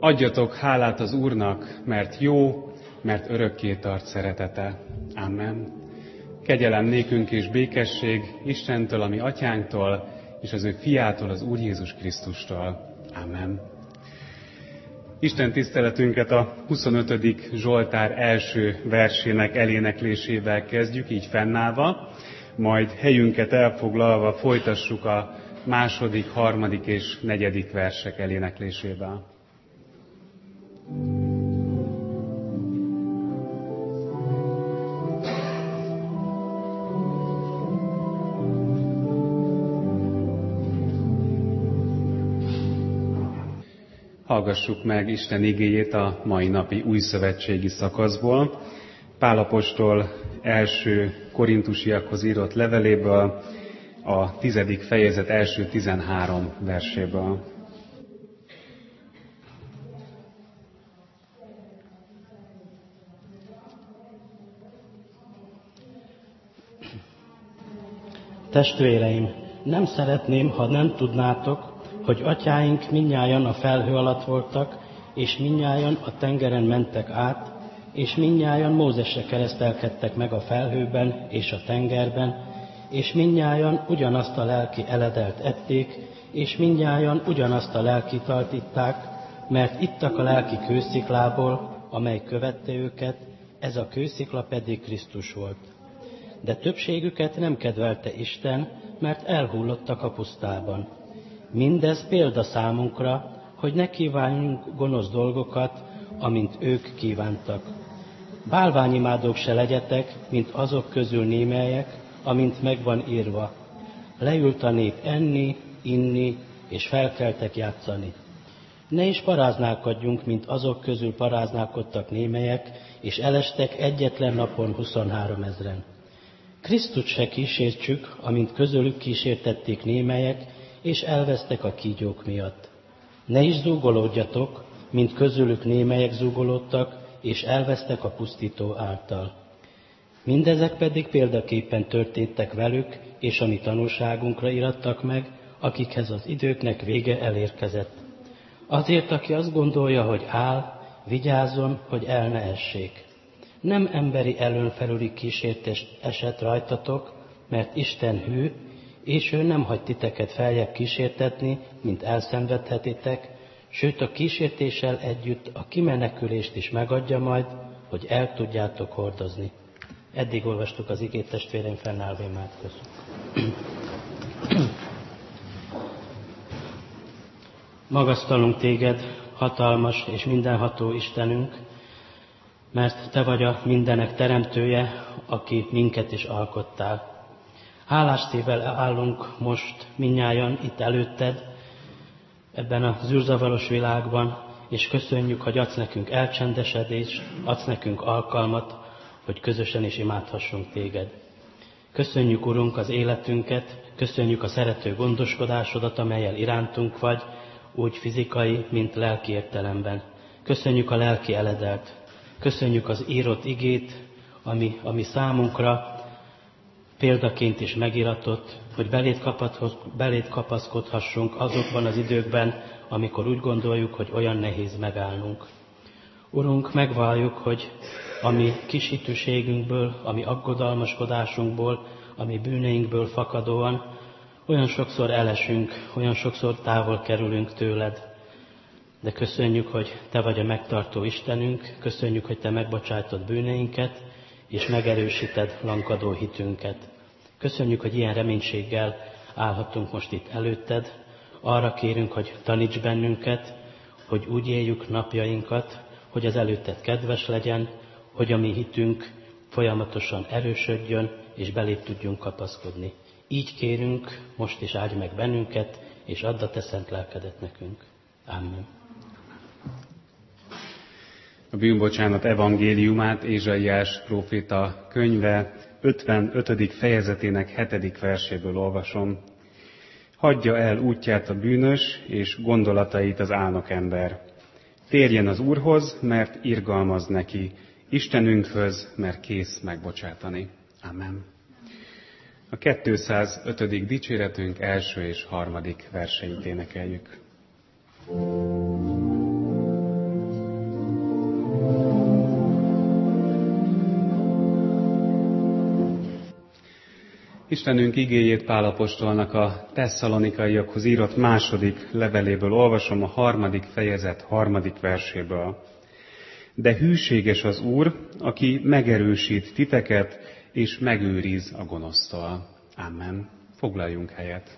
Adjatok hálát az Úrnak, mert jó, mert örökké tart szeretete. Amen. Kegyelem nékünk és békesség Istentől, a mi atyánktól, és az ő fiától, az Úr Jézus Krisztustól. Amen. Isten tiszteletünket a 25. Zsoltár első versének eléneklésével kezdjük, így fennállva, majd helyünket elfoglalva folytassuk a 2., 3. és 4. versek eléneklésével. Hallgassuk meg Isten igéjét a mai napi újszövetségi szakaszból, Pál apostol első korintusiakhoz írott leveléből, a 10. fejezet első 13 verséből. Testvéreim, nem szeretném, ha nem tudnátok, hogy atyáink mindnyájan a felhő alatt voltak, és mindnyájan a tengeren mentek át, és mindnyájan Mózesre keresztelkedtek meg a felhőben és a tengerben, és mindnyájan ugyanazt a lelki eledelt ették, és mindnyájan ugyanazt a lelki italt itták, mert ittak a lelki kősziklából, amely követte őket, ez a kőszikla pedig Krisztus volt. De többségüket nem kedvelte Isten, mert elhullottak a pusztában. Mindez példa számunkra, hogy ne kívánjunk gonosz dolgokat, amint ők kívántak. Bálványimádók se legyetek, mint azok közül némelyek, amint megvan írva. Leült a nép enni, inni, és felkeltek játszani. Ne is paráználkodjunk, mint azok közül paráználkodtak némelyek, és elestek egyetlen napon 23 000. Krisztust se kísértsük, amint közülük kísértették némelyek, és elvesztek a kígyók miatt. Ne is zúgolódjatok, mint közülük némelyek zúgolódtak, és elvesztek a pusztító által. Mindezek pedig példaképpen történtek velük, és a mi tanúságunkra irattak meg, akikhez az időknek vége elérkezett. Azért, aki azt gondolja, hogy áll, vigyázzon, hogy el ne essék. Nem emberi előnfelüli kísértés esett rajtatok, mert Isten hű, és ő nem hagy titeket feljebb kísértetni, mint elszenvedhetitek, sőt a kísértéssel együtt a kimenekülést is megadja majd, hogy el tudjátok hordozni. Eddig olvastuk az igét, testvéreim, fennállva imádkozzunk. Magasztalunk téged, hatalmas és mindenható Istenünk, mert te vagy a mindenek teremtője, aki minket is alkottál. Hálás szívvel állunk most mindnyájan itt előtted, ebben a zűrzavaros világban, és köszönjük, hogy adsz nekünk elcsendesedést, adsz nekünk alkalmat, hogy közösen is imádhassunk téged. Köszönjük, Urunk, az életünket, köszönjük a szerető gondoskodásodat, amellyel irántunk vagy, úgy fizikai, mint lelki értelemben. Köszönjük a lelki eledelt, köszönjük az írott igét, ami számunkra példaként is megiratott, hogy beléd kapaszkodhassunk azokban az időkben, amikor úgy gondoljuk, hogy olyan nehéz megállnunk. Urunk, megvalljuk, hogy a mi kis hitűségünkből, a mi aggodalmaskodásunkból, a mi bűneinkből fakadóan olyan sokszor elesünk, olyan sokszor távol kerülünk tőled. De köszönjük, hogy te vagy a megtartó Istenünk, köszönjük, hogy te megbocsájtod bűneinket, és megerősíted lankadó hitünket. Köszönjük, hogy ilyen reménységgel állhatunk most itt előtted. Arra kérünk, hogy taníts bennünket, hogy úgy éljük napjainkat, hogy az előtted kedves legyen, hogy a mi hitünk folyamatosan erősödjön, és beléd tudjunk kapaszkodni. Így kérünk, most is áldj meg bennünket, és add a te szent lelkedet nekünk. Amen. A bűnbocsánat evangéliumát Ézsaiás próféta könyve 55. fejezetének 7. verséből olvasom. Hagyja el útját a bűnös, és gondolatait az álnok ember. Térjen az Úrhoz, mert irgalmaz neki, Istenünkhöz, mert kész megbocsátani. Amen. A 205. dicséretünk első és 3. verseit énekeljük. Istenünk igéjét Pál apostolnak a Tesszalonikaiakhoz írott második leveléből olvasom, a 3. fejezet 3. verséből. De hűséges az Úr, aki megerősít titeket, és megőriz a gonosztól. Amen. Foglaljunk helyet.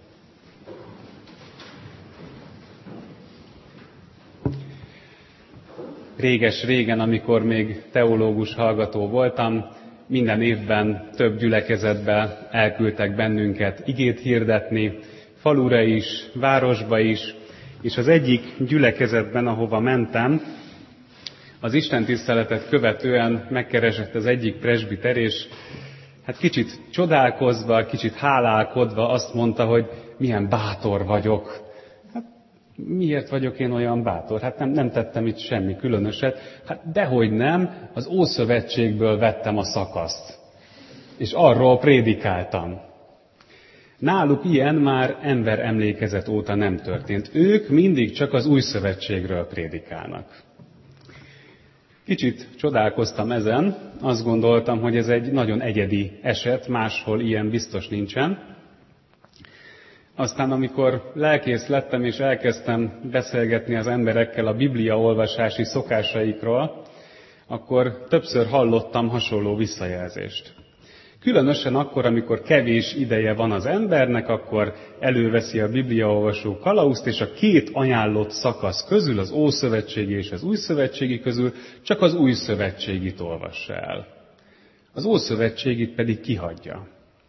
Réges-régen, amikor még teológus hallgató voltam, minden évben több gyülekezetbe elküldtek bennünket igét hirdetni, falura is, városba is, és az egyik gyülekezetben, ahova mentem, az istentiszteletet követően megkeresett az egyik presbiter, és hát kicsit csodálkozva, kicsit hálálkodva azt mondta, hogy milyen bátor vagyok. Hát miért vagyok én olyan bátor? Hát nem tettem itt semmi különöset. Hát dehogy nem, az Ószövetségből vettem a szakaszt. És arról prédikáltam. Náluk ilyen már ember emlékezet óta nem történt. Ők mindig csak az Új Szövetségről prédikálnak. Kicsit csodálkoztam ezen, azt gondoltam, hogy ez egy nagyon egyedi eset, máshol ilyen biztos nincsen. Aztán amikor lelkész lettem és elkezdtem beszélgetni az emberekkel a Biblia olvasási szokásaikról, akkor többször hallottam hasonló visszajelzést. Különösen akkor, amikor kevés ideje van az embernek, akkor előveszi a bibliaolvasó kalauzt, és a két ajánlott szakasz közül, az Ószövetségi és az Újszövetségi közül csak az Újszövetségit olvassa el. Az Ószövetségit pedig kihagyja.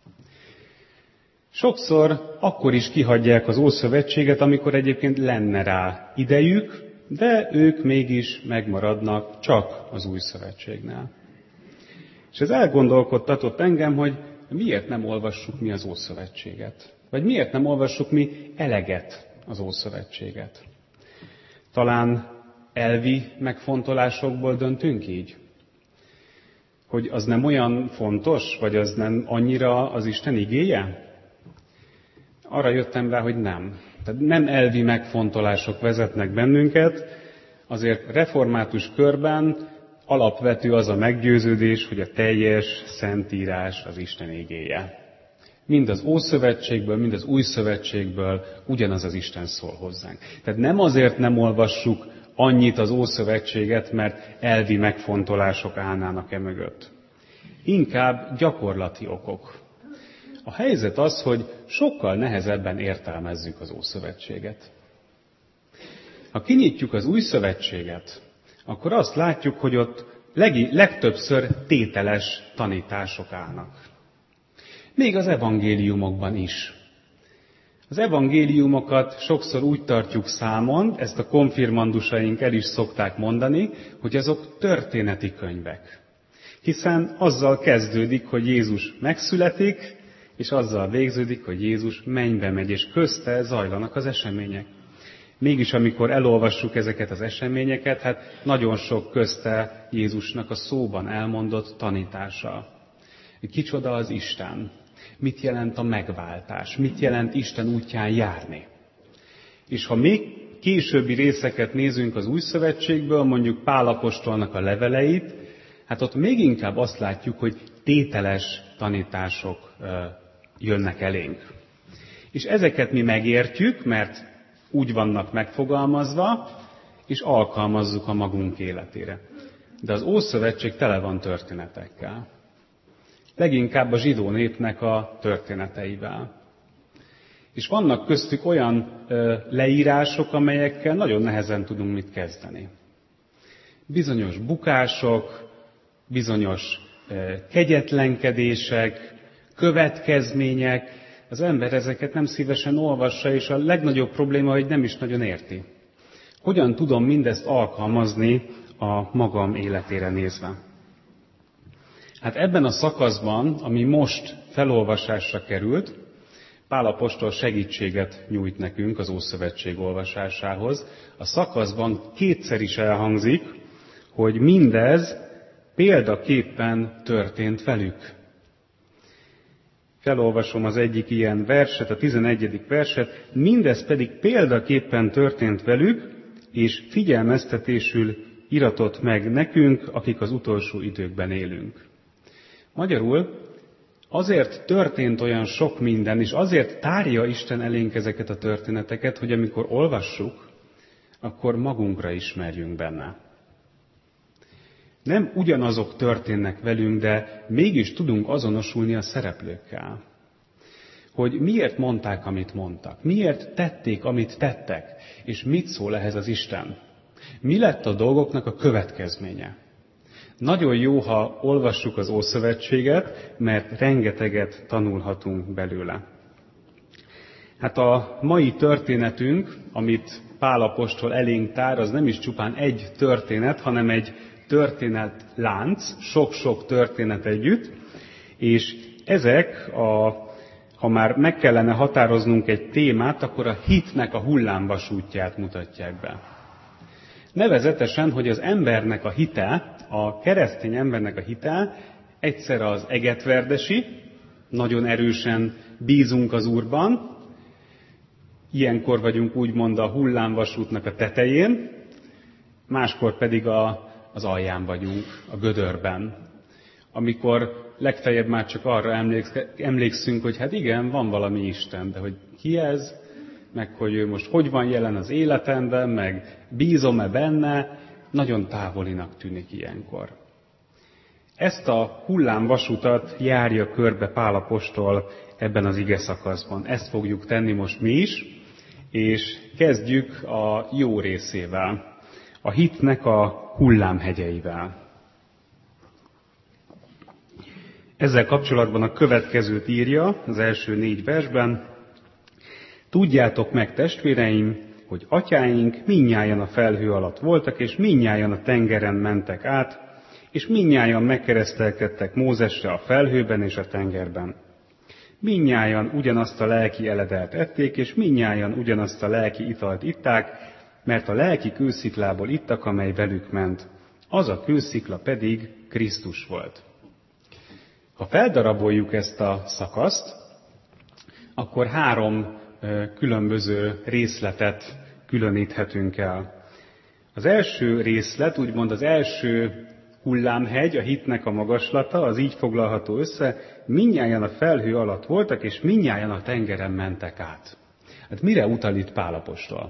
Sokszor akkor is kihagyják az Ószövetséget, amikor egyébként lenne rá idejük, de ők mégis megmaradnak csak az Újszövetségnél. És ez elgondolkodtatott engem, hogy miért nem olvassuk mi az Ószövetséget? Vagy miért nem olvassuk mi eleget az Ószövetséget? Talán elvi megfontolásokból döntünk így? Hogy az nem olyan fontos, vagy az nem annyira az Isten igéje? Arra jöttem rá, hogy nem. Tehát nem elvi megfontolások vezetnek bennünket, azért református körben alapvető az a meggyőződés, hogy a teljes Szentírás az Isten igéje. Mind az Ószövetségből, mind az Újszövetségből ugyanaz az Isten szól hozzánk. Tehát nem azért nem olvassuk annyit az Ószövetséget, mert elvi megfontolások állnának mögött. Inkább gyakorlati okok. A helyzet az, hogy sokkal nehezebben értelmezzük az Ószövetséget. Ha kinyitjuk az Újszövetséget, akkor azt látjuk, hogy ott legtöbbször tételes tanítások állnak. Még az evangéliumokban is. Az evangéliumokat sokszor úgy tartjuk számon, ezt a konfirmandusaink el is szokták mondani, hogy azok történeti könyvek. Hiszen azzal kezdődik, hogy Jézus megszületik, és azzal végződik, hogy Jézus mennybe megy, és közte zajlanak az események. Mégis, amikor elolvassuk ezeket az eseményeket, hát nagyon sok közte Jézusnak a szóban elmondott tanítása. Kicsoda az Isten? Mit jelent a megváltás? Mit jelent Isten útján járni? És ha még későbbi részeket nézünk az Újszövetségből, mondjuk Pál apostolnak a leveleit, hát ott még inkább azt látjuk, hogy tételes tanítások jönnek elénk. És ezeket mi megértjük, mert úgy vannak megfogalmazva, és alkalmazzuk a magunk életére. De az Ószövetség tele van történetekkel. Leginkább a zsidó népnek a történeteivel. És vannak köztük olyan leírások, amelyekkel nagyon nehezen tudunk mit kezdeni. Bizonyos bukások, bizonyos kegyetlenkedések, következmények, az ember ezeket nem szívesen olvassa, és a legnagyobb probléma, hogy nem is nagyon érti. Hogyan tudom mindezt alkalmazni a magam életére nézve? Hát ebben a szakaszban, ami most felolvasásra került, Pál apostol segítséget nyújt nekünk az Ószövetség olvasásához. A szakaszban kétszer is elhangzik, hogy mindez példaképpen történt velük. Felolvasom az egyik ilyen verset, a 11. verset. Mindez pedig példaképpen történt velük, és figyelmeztetésül iratott meg nekünk, akik az utolsó időkben élünk. Magyarul Azért történt olyan sok minden, és azért tárja Isten elénk ezeket a történeteket, hogy amikor olvassuk, akkor magunkra ismerjünk benne. Nem ugyanazok történnek velünk, de mégis tudunk azonosulni a szereplőkkel. Hogy miért mondták, amit mondtak, miért tették, amit tettek, és mit szól ehhez az Isten. Mi lett a dolgoknak a következménye? Nagyon jó, ha olvassuk az Ószövetséget, mert rengeteget tanulhatunk belőle. Hát a mai történetünk, amit Pál apostol elénk tár, az nem is csupán egy történet, hanem egy történetlánc, sok-sok történet együtt, és ezek, ha már meg kellene határoznunk egy témát, akkor a hitnek a hullámvasútját mutatják be. Nevezetesen, hogy az embernek a hite, a keresztény embernek a hite egyszer az egetverdesi, nagyon erősen bízunk az Úrban, ilyenkor vagyunk úgymond a hullámvasútnak a tetején, máskor pedig az alján vagyunk, a gödörben. Amikor legfeljebb már csak arra emlékszünk, hogy hát igen, van valami Isten, de hogy ki ez, meg hogy ő most hogy van jelen az életemben, meg bízom-e benne, nagyon távolinak tűnik ilyenkor. Ezt a hullámvasutat járja körbe Pál apostol ebben az ige szakaszban. Ezt fogjuk tenni most mi is, és kezdjük a jó részével, a hitnek a hullámhegyeivel. Ezzel kapcsolatban a következőt írja az első 4 versben. Tudjátok meg, testvéreim, hogy atyáink mindnyájan a felhő alatt voltak, és mindnyájan a tengeren mentek át, és mindnyájan megkeresztelkedtek Mózesre a felhőben és a tengerben. Mindnyájan ugyanazt a lelki eledelt ették, és mindnyájan ugyanazt a lelki italt itták, mert a lelki kősziklából ittak, amely velük ment. Az a kőszikla pedig Krisztus volt. Ha feldaraboljuk ezt a szakaszt, akkor 3 különböző részletet különíthetünk el. Az első részlet, úgymond az első hullámhegy, a hitnek a magaslata, az így foglalható össze, mindnyájan a felhő alatt voltak, és mindnyájan a tengeren mentek át. Hát mire utal itt Pál apostol?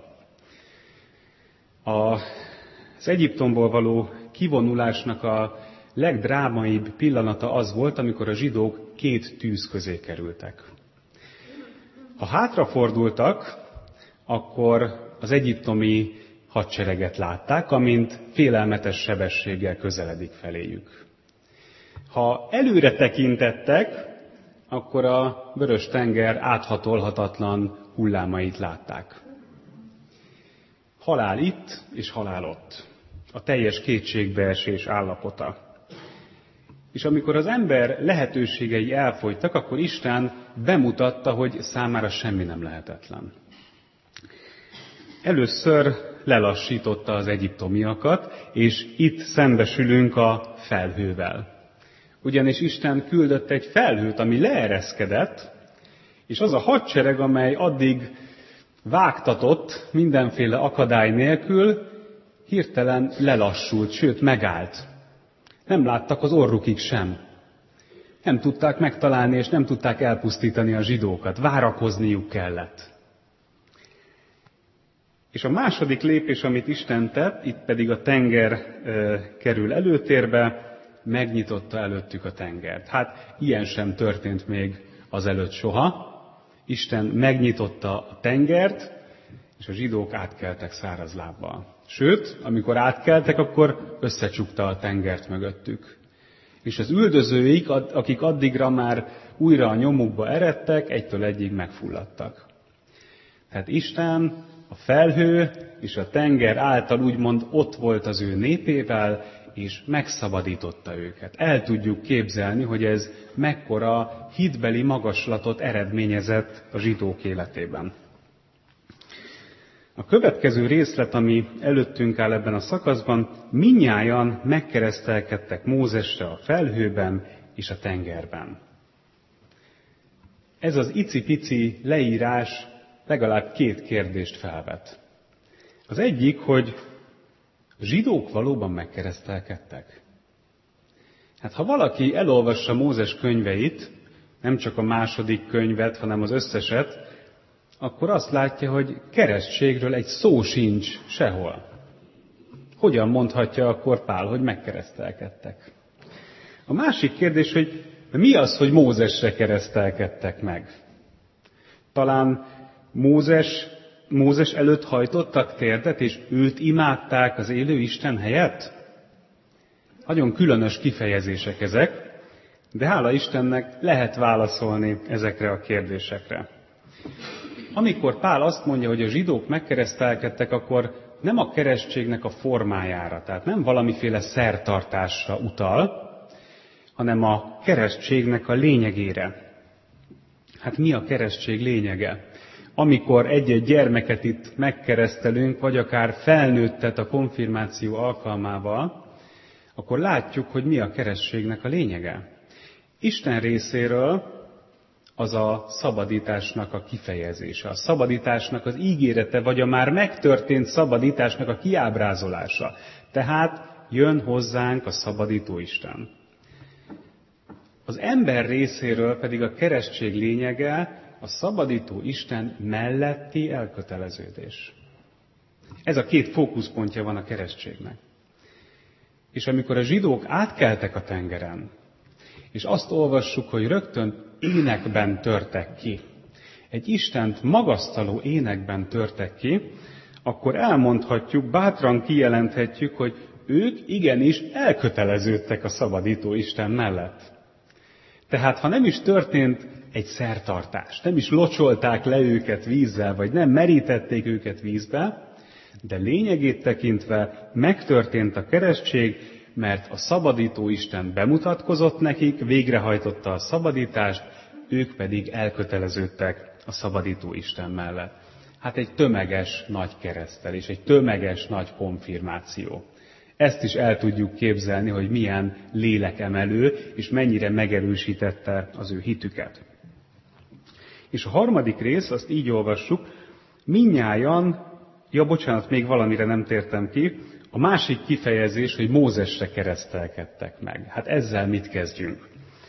Az Egyiptomból való kivonulásnak a legdrámaibb pillanata az volt, amikor a zsidók 2 tűz közé kerültek. Ha hátrafordultak, akkor az egyiptomi hadsereget látták, amint félelmetes sebességgel közeledik feléjük. Ha előre tekintettek, akkor a Vörös-tenger áthatolhatatlan hullámait látták. Halál itt és halál ott. A teljes kétségbeesés állapota. És amikor az ember lehetőségei elfogytak, akkor Isten bemutatta, hogy számára semmi nem lehetetlen. Először lelassította az egyiptomiakat, és itt szembesülünk a felhővel. Ugyanis Isten küldött egy felhőt, ami leereszkedett, és az a hadsereg, amely addig vágtatott mindenféle akadály nélkül, hirtelen lelassult, sőt megállt. Nem láttak az orrukig sem. Nem tudták megtalálni, és nem tudták elpusztítani a zsidókat. Várakozniuk kellett. És a második lépés, amit Isten tett, itt pedig a tenger kerül előtérbe, megnyitotta előttük a tengert. Hát ilyen sem történt még azelőtt soha. Isten megnyitotta a tengert, és a zsidók átkeltek száraz lábbal. Sőt, amikor átkeltek, akkor összecsukta a tengert mögöttük. És az üldözőik, akik addigra már újra a nyomukba eredtek, egytől egyig megfulladtak. Tehát Isten, a felhő és a tenger által úgymond ott volt az ő népével, és megszabadította őket. El tudjuk képzelni, hogy ez mekkora hitbeli magaslatot eredményezett a zsidók életében. A következő részlet, ami előttünk áll ebben a szakaszban, mindnyájan megkeresztelkedtek Mózesre a felhőben és a tengerben. Ez az icipici leírás legalább 2 kérdést felvet. Az egyik, hogy a zsidók valóban megkeresztelkedtek. Hát ha valaki elolvassa Mózes könyveit, nem csak a második könyvet, hanem az összeset, akkor azt látja, hogy keresztségről egy szó sincs sehol. Hogyan mondhatja akkor Pál, hogy megkeresztelkedtek? A másik kérdés, hogy mi az, hogy Mózesre keresztelkedtek meg? Talán Mózes előtt hajtottak térdet, és őt imádták az élő Isten helyett? Nagyon különös kifejezések ezek, de hála Istennek lehet válaszolni ezekre a kérdésekre. Amikor Pál azt mondja, hogy a zsidók megkeresztelkedtek, akkor nem a keresztségnek a formájára, tehát nem valamiféle szertartásra utal, hanem a keresztségnek a lényegére. Hát mi a keresztség lényege? Amikor egy-egy gyermeket itt megkeresztelünk, vagy akár felnőttet a konfirmáció alkalmával, akkor látjuk, hogy mi a keresztségnek a lényege. Isten részéről az a szabadításnak a kifejezése, a szabadításnak az ígérete, vagy a már megtörtént szabadításnak a kiábrázolása. Tehát jön hozzánk a szabadító Isten. Az ember részéről pedig a keresztség lényege a szabadító Isten melletti elköteleződés. Ez a két fókuszpontja van a keresztségnek. És amikor a zsidók átkeltek a tengeren, és azt olvassuk, hogy rögtön énekben törtek ki, egy Istent magasztaló énekben törtek ki, akkor elmondhatjuk, bátran kijelenthetjük, hogy ők igenis elköteleződtek a szabadító Isten mellett. Tehát, ha nem is történt egy szertartás, nem is locsolták le őket vízzel, vagy nem merítették őket vízbe, de lényegét tekintve megtörtént a keresztség, mert a szabadító Isten bemutatkozott nekik, végrehajtotta a szabadítást, ők pedig elköteleződtek a szabadító Isten mellett. Hát egy tömeges nagy keresztelés, egy tömeges nagy konfirmáció. Ezt is el tudjuk képzelni, hogy milyen lélekemelő, és mennyire megerősítette az ő hitüket. És a harmadik rész, azt így olvassuk, mindnyájan, még valamire nem tértem ki, a másik kifejezés, hogy Mózesre keresztelkedtek meg. Hát ezzel mit kezdjünk?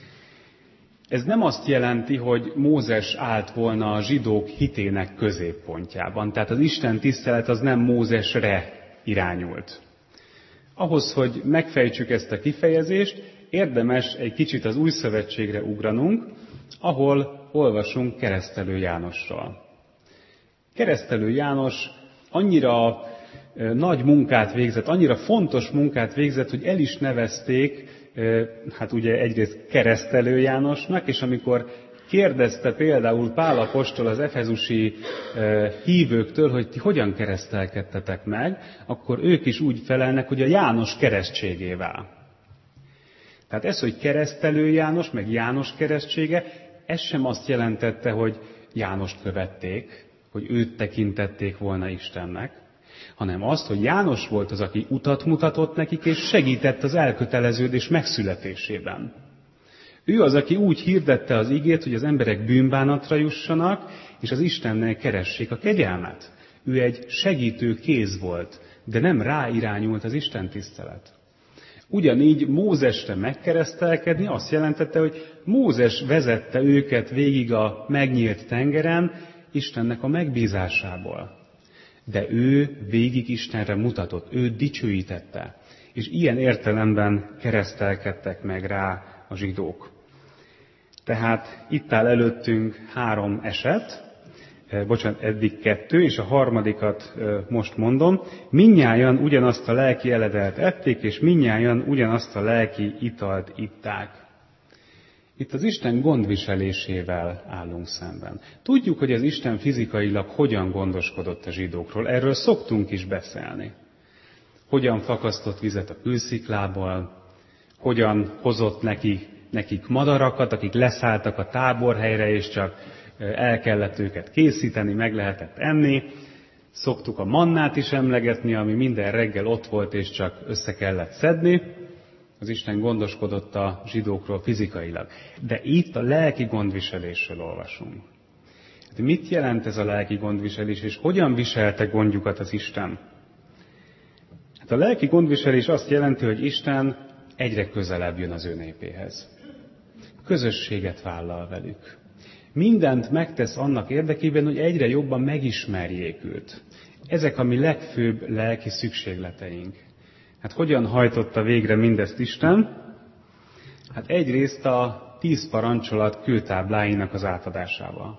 Ez nem azt jelenti, hogy Mózes állt volna a zsidók hitének középpontjában. Tehát az Isten tisztelet az nem Mózesre irányult. Ahhoz, hogy megfejtsük ezt a kifejezést, érdemes egy kicsit az Új Szövetségre ugranunk, ahol olvasunk Keresztelő Jánosról. Keresztelő János annyira nagy munkát végzett, annyira fontos munkát végzett, hogy el is nevezték, hát ugye egyrészt Keresztelő Jánosnak, és amikor kérdezte például Pál apostol az efezusi hívőktől, hogy ti hogyan keresztelkedtetek meg, akkor ők is úgy felelnek, hogy a János keresztségével. Tehát ez, hogy Keresztelő János, meg János keresztsége, ez sem azt jelentette, hogy Jánost követték, hogy őt tekintették volna Istennek, hanem azt, hogy János volt az, aki utat mutatott nekik, és segített az elköteleződés megszületésében. Ő az, aki úgy hirdette az igét, hogy az emberek bűnbánatra jussanak, és az Istennel keressék a kegyelmet. Ő egy segítő kéz volt, de nem ráirányult az Isten tisztelet. Ugyanígy Mózesre megkeresztelkedni azt jelentette, hogy Mózes vezette őket végig a megnyílt tengeren Istennek a megbízásából. De ő végig Istenre mutatott, ő dicsőítette, és ilyen értelemben keresztelkedtek meg rá a zsidók. Tehát itt áll előttünk 3 eset, eddig 2, és a harmadikat most mondom. Mindnyájan ugyanazt a lelki eledelt ették, és mindnyájan ugyanazt a lelki italt itták. Itt az Isten gondviselésével állunk szemben. Tudjuk, hogy az Isten fizikailag hogyan gondoskodott a zsidókról. Erről szoktunk is beszélni. Hogyan fakasztott vizet a kősziklából, hogyan hozott nekik madarakat, akik leszálltak a táborhelyre, és csak el kellett őket készíteni, meg lehetett enni. Szoktuk a mannát is emlegetni, ami minden reggel ott volt, és csak össze kellett szedni. Az Isten gondoskodott a zsidókról fizikailag. De itt a lelki gondviselésről olvasunk. De mit jelent ez a lelki gondviselés, és hogyan viselte gondjukat az Isten? Hát a lelki gondviselés azt jelenti, hogy Isten egyre közelebb jön az ő népéhez. közösséget vállal velük. Mindent megtesz annak érdekében, hogy egyre jobban megismerjék őt. Ezek a mi legfőbb lelki szükségleteink. Hát hogyan hajtotta végre mindezt Isten? Hát egyrészt a 10 parancsolat kőtábláinak az átadásával.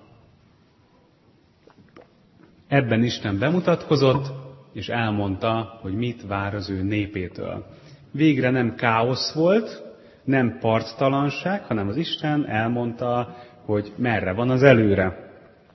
Ebben Isten bemutatkozott, és elmondta, hogy mit vár az ő népétől. Végre nem káosz volt, nem parttalanság, hanem az Isten elmondta, hogy merre van az előre.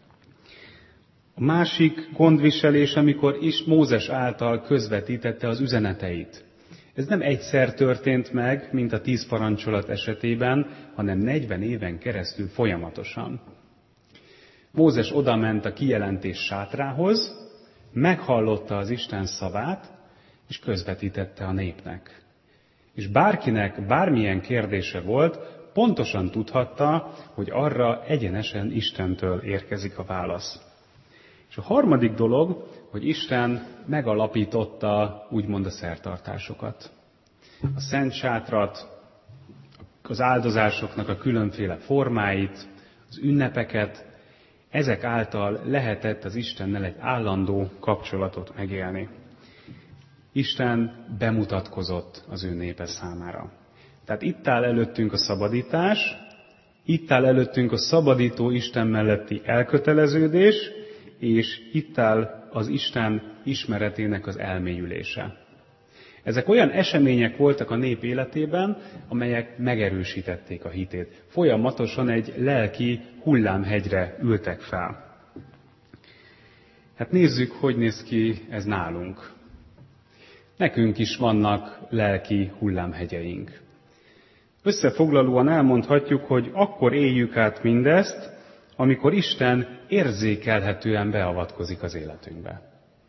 A másik gondviselés, amikor Mózes által közvetítette az üzeneteit. Ez nem egyszer történt meg, mint a 10 parancsolat esetében, hanem 40 éven keresztül folyamatosan. Mózes odament a kijelentés sátrához, meghallotta az Isten szavát, és közvetítette a népnek. És bárkinek bármilyen kérdése volt, pontosan tudhatta, hogy arra egyenesen Istentől érkezik a válasz. És a harmadik dolog, hogy Isten megalapította úgymond a szertartásokat. A szent sátrat, az áldozásoknak a különféle formáit, az ünnepeket, ezek által lehetett az Istennel egy állandó kapcsolatot megélni. Isten bemutatkozott az ő népe számára. Tehát itt áll előttünk a szabadítás, itt áll előttünk a szabadító Isten melletti elköteleződés, és itt áll az Isten ismeretének az elmélyülése. Ezek olyan események voltak a nép életében, amelyek megerősítették a hitét. Folyamatosan egy lelki hullámhegyre ültek fel. Hát nézzük, hogy néz ki ez nálunk. Nekünk is vannak lelki hullámhegyeink. Összefoglalóan elmondhatjuk, hogy akkor éljük át mindezt, amikor Isten érzékelhetően beavatkozik az életünkbe.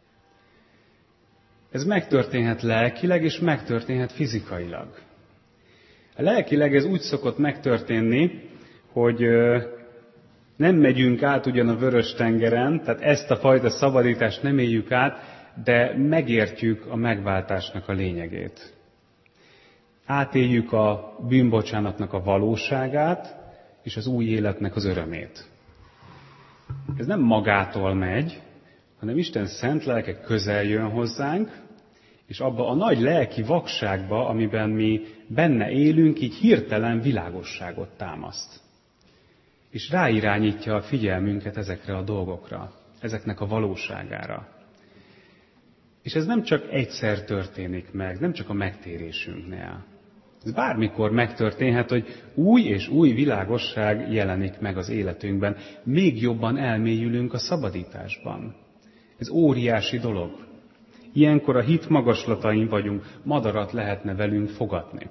Ez megtörténhet lelkileg, és megtörténhet fizikailag. A lelkileg ez úgy szokott megtörténni, hogy nem megyünk át ugyan a Vörös-tengeren, tehát ezt a fajta szabadítást nem éljük át, de megértjük a megváltásnak a lényegét. Átéljük a bűnbocsánatnak a valóságát, és az új életnek az örömét. Ez nem magától megy, hanem Isten szent lelke közel jön hozzánk, és abba a nagy lelki vakságba, amiben mi benne élünk, így hirtelen világosságot támaszt. És ráirányítja a figyelmünket ezekre a dolgokra, ezeknek a valóságára. És ez nem csak egyszer történik meg, nem csak a megtérésünknél. Ez bármikor megtörténhet, hogy új és új világosság jelenik meg az életünkben. Még jobban elmélyülünk a szabadításban. Ez óriási dolog. Ilyenkor a hit magaslatain vagyunk, madarat lehetne velünk fogatni.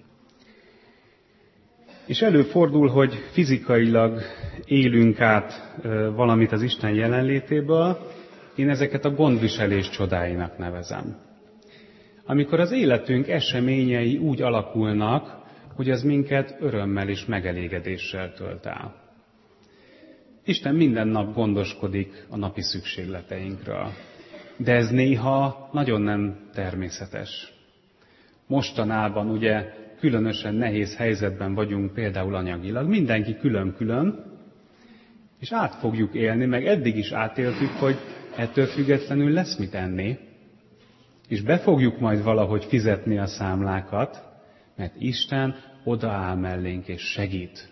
És előfordul, hogy fizikailag élünk át valamit az Isten jelenlétéből, én ezeket a gondviselés csodáinak nevezem. Amikor az életünk eseményei úgy alakulnak, hogy az minket örömmel és megelégedéssel tölt el. Isten minden nap gondoskodik a napi szükségleteinkről, de ez néha nagyon nem természetes. Mostanában ugye különösen nehéz helyzetben vagyunk például anyagilag, mindenki külön-külön, és át fogjuk élni, meg eddig is átéltük, hogy ettől függetlenül lesz mit enni, és be fogjuk majd valahogy fizetni a számlákat, mert Isten odaáll mellénk és segít.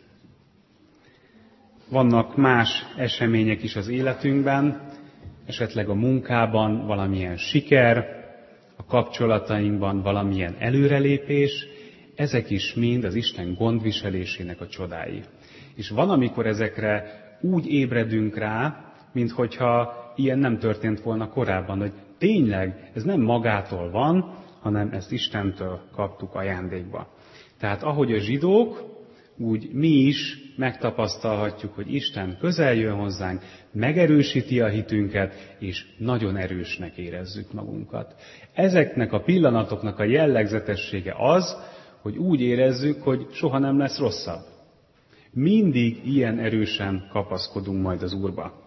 Vannak más események is az életünkben, esetleg a munkában valamilyen siker, a kapcsolatainkban valamilyen előrelépés, ezek is mind az Isten gondviselésének a csodái. És van, amikor ezekre úgy ébredünk rá, minthogyha ilyen nem történt volna korábban, hogy tényleg ez nem magától van, hanem ezt Istentől kaptuk ajándékba. Tehát ahogy a zsidók, úgy mi is megtapasztalhatjuk, hogy Isten közel jön hozzánk, megerősíti a hitünket, és nagyon erősnek érezzük magunkat. Ezeknek a pillanatoknak a jellegzetessége az, hogy úgy érezzük, hogy soha nem lesz rosszabb. Mindig ilyen erősen kapaszkodunk majd az Úrba.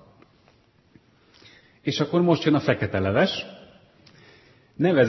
És akkor most jön a fekete leves.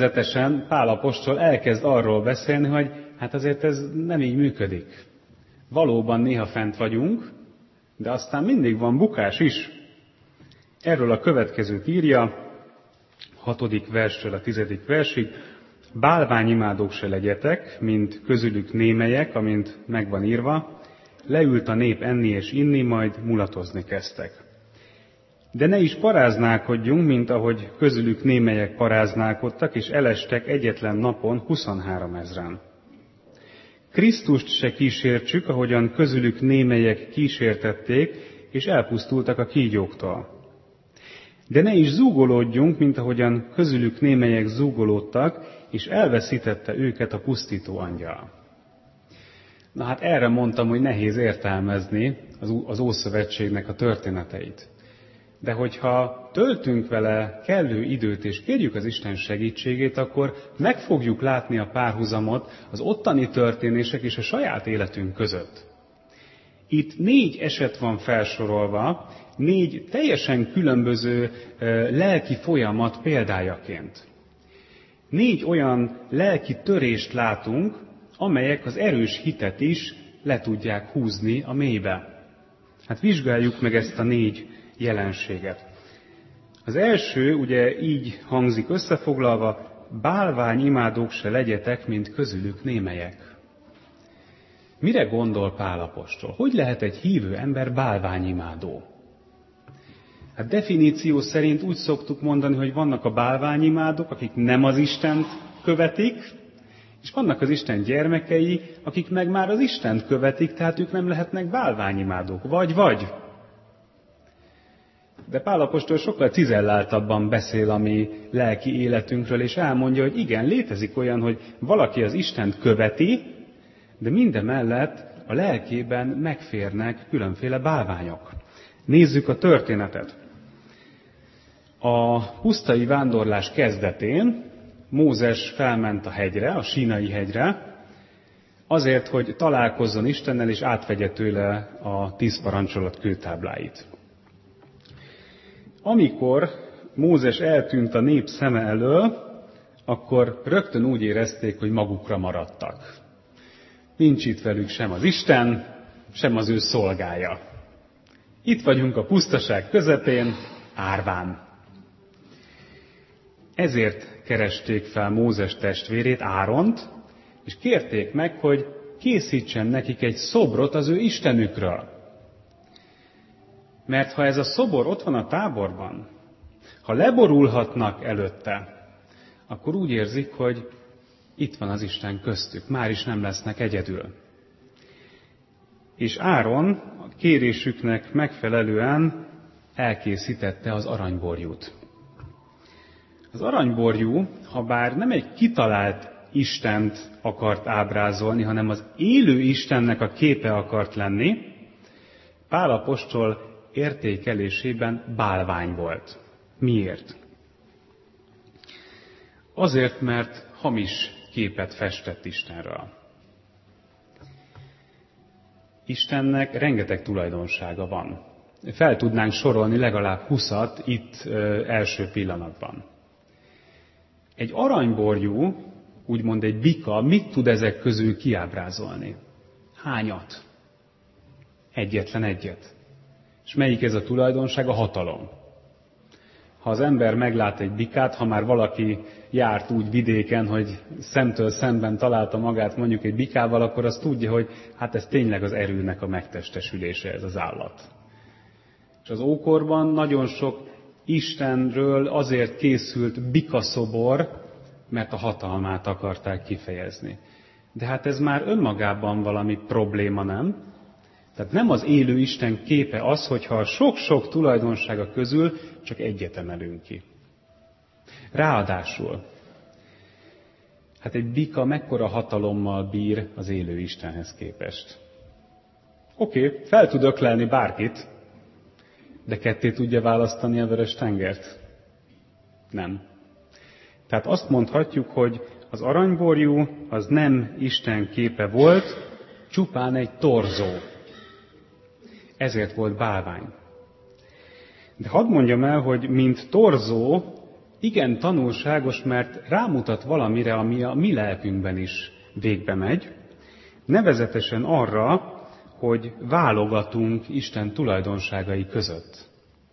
Nevezetesen Pál apostol elkezd arról beszélni, hogy hát azért ez nem így működik. Valóban néha fent vagyunk, de aztán mindig van bukás is. Erről a következőt írja, 6. verstől a 10. versig, bálványimádók se legyetek, mint közülük némelyek, amint megvan írva, leült a nép enni és inni, majd mulatozni kezdtek. De ne is paráználkodjunk, mint ahogy közülük némelyek paráználkodtak, és elestek egyetlen napon 23 000. Krisztust se kísértsük, ahogyan közülük némelyek kísértették, és elpusztultak a kígyóktól. De ne is zúgolódjunk, mint ahogyan közülük némelyek zúgolódtak, és elveszítette őket a pusztító angyal. Na hát erre mondtam, hogy nehéz értelmezni az Ószövetségnek a történeteit. De hogyha töltünk vele kellő időt, és kérjük az Isten segítségét, akkor meg fogjuk látni a párhuzamot az ottani történések és a saját életünk között. Itt 4 eset van felsorolva, 4 teljesen különböző lelki folyamat példájaként. 4 olyan lelki törést látunk, amelyek az erős hitet is le tudják húzni a mélybe. Hát vizsgáljuk meg ezt a 4 jelenséget. Az első ugye így hangzik összefoglalva, bálványimádók se legyetek, mint közülük némelyek. Mire gondol Pál apostol? Hogy lehet egy hívő ember bálványimádó? Hát definíció szerint úgy szoktuk mondani, hogy vannak a bálványimádók, akik nem az Istent követik, és vannak az Isten gyermekei, akik meg már az Istent követik, tehát ők nem lehetnek bálványimádók. Vagy. De Pál apostol sokkal cizelláltabban beszél a mi lelki életünkről, és elmondja, hogy igen, létezik olyan, hogy valaki az Istent követi, de mindemellett a lelkében megférnek különféle bálványok. Nézzük a történetet. A pusztai vándorlás kezdetén Mózes felment a hegyre, a Sínai hegyre, azért, hogy találkozzon Istennel, és átvegye tőle a 10 parancsolat kőtábláit. Amikor Mózes eltűnt a nép szeme elől, akkor rögtön úgy érezték, hogy magukra maradtak. Nincs itt velük sem az Isten, sem az ő szolgája. Itt vagyunk a pusztaság közepén, árván. Ezért keresték fel Mózes testvérét, Áront, és kérték meg, hogy készítsen nekik egy szobrot az ő Istenükről. Mert ha ez a szobor ott van a táborban, ha leborulhatnak előtte, akkor úgy érzik, hogy itt van az Isten köztük, már is nem lesznek egyedül. És Áron a kérésüknek megfelelően elkészítette az aranyborjút. Az aranyborjú, ha bár nem egy kitalált Istent akart ábrázolni, hanem az élő Istennek a képe akart lenni, Pál apostol értékelésében bálvány volt. Miért? Azért, mert hamis képet festett Istenről. Istennek rengeteg tulajdonsága van. Fel tudnánk sorolni legalább 20-at itt első pillanatban. Egy aranyborjú, úgymond egy bika, mit tud ezek közül kiábrázolni? Hányat? Egyetlen egyet. És melyik ez a tulajdonság? A hatalom. Ha az ember meglát egy bikát, ha már valaki járt úgy vidéken, hogy szemtől szemben találta magát mondjuk egy bikával, akkor az tudja, hogy hát ez tényleg az erőnek a megtestesülése, ez az állat. És az ókorban nagyon sok Istenről azért készült bikaszobor, mert a hatalmát akarták kifejezni. De hát ez már önmagában valami probléma, nem? Tehát nem az élő Isten képe az, hogyha a sok-sok tulajdonsága közül csak egyet emelünk ki. Ráadásul, hát egy bika mekkora hatalommal bír az élő Istenhez képest. Oké, fel tud öklelni bárkit, de ketté tudja választani a Vörös-tengert? Nem. Tehát azt mondhatjuk, hogy az aranyborjú az nem Isten képe volt, csupán egy torzó. Ezért volt bálvány. De hadd mondjam el, hogy mint torzó, igen tanulságos, mert rámutat valamire, ami a mi lelkünkben is végbe megy, nevezetesen arra, hogy válogatunk Isten tulajdonságai között.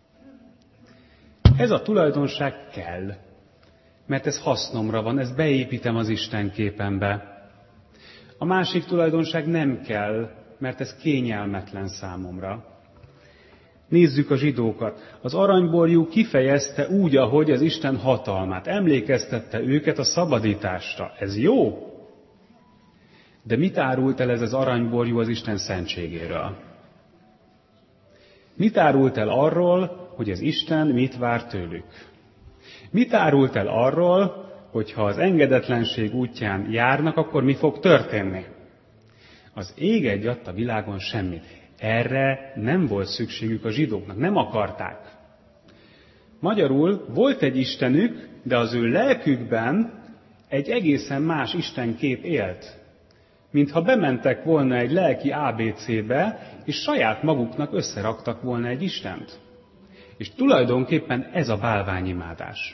Ez a tulajdonság kell, mert ez hasznomra van, ezt beépítem az Isten képembe. A másik tulajdonság nem kell, mert ez kényelmetlen számomra. Nézzük a zsidókat. Az aranyborjú kifejezte úgy, ahogy az Isten hatalmát. Emlékeztette őket a szabadításra. Ez jó? De mit árult el ez az aranyborjú az Isten szentségéről? Mit árult el arról, hogy az Isten mit vár tőlük? Mit árult el arról, hogy ha az engedetlenség útján járnak, akkor mi fog történni? Az ég egyatt a világon semmit. Erre nem volt szükségük a zsidóknak, nem akarták. Magyarul volt egy istenük, de az ő lelkükben egy egészen más istenkép élt. Mintha bementek volna egy lelki ABC-be, és saját maguknak összeraktak volna egy istent. És tulajdonképpen ez a bálványimádás.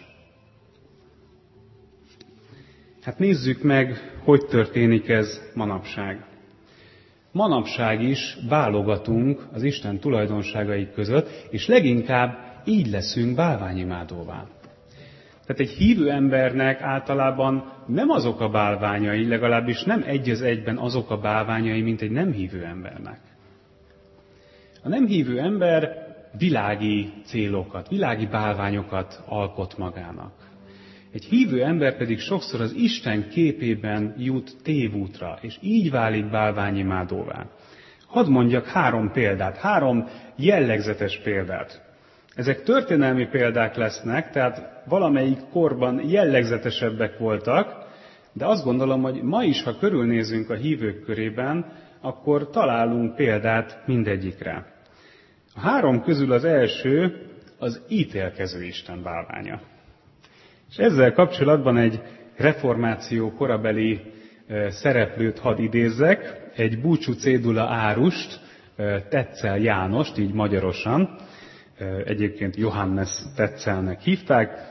Hát nézzük meg, hogy történik ez manapság. Manapság is válogatunk az Isten tulajdonságai között, és leginkább így leszünk bálványimádóvá. Tehát egy hívő embernek általában nem azok a bálványai, legalábbis nem egy az egyben azok a bálványai, mint egy nem hívő embernek. A nem hívő ember világi célokat, világi bálványokat alkot magának. Egy hívő ember pedig sokszor az Isten képében jut tévútra, és így válik bálványimádóvá. Hadd mondjak 3 példát, 3 jellegzetes példát. Ezek történelmi példák lesznek, tehát valamelyik korban jellegzetesebbek voltak, de azt gondolom, hogy ma is, ha körülnézünk a hívők körében, akkor találunk példát mindegyikre. A 3 közül az első az ítélkező Isten bálványa. És ezzel kapcsolatban egy reformáció korabeli szereplőt hadd idézzek, egy búcsú cédula árust, Tetzel Jánost, így magyarosan, egyébként Johannes Tetzelnek hívták.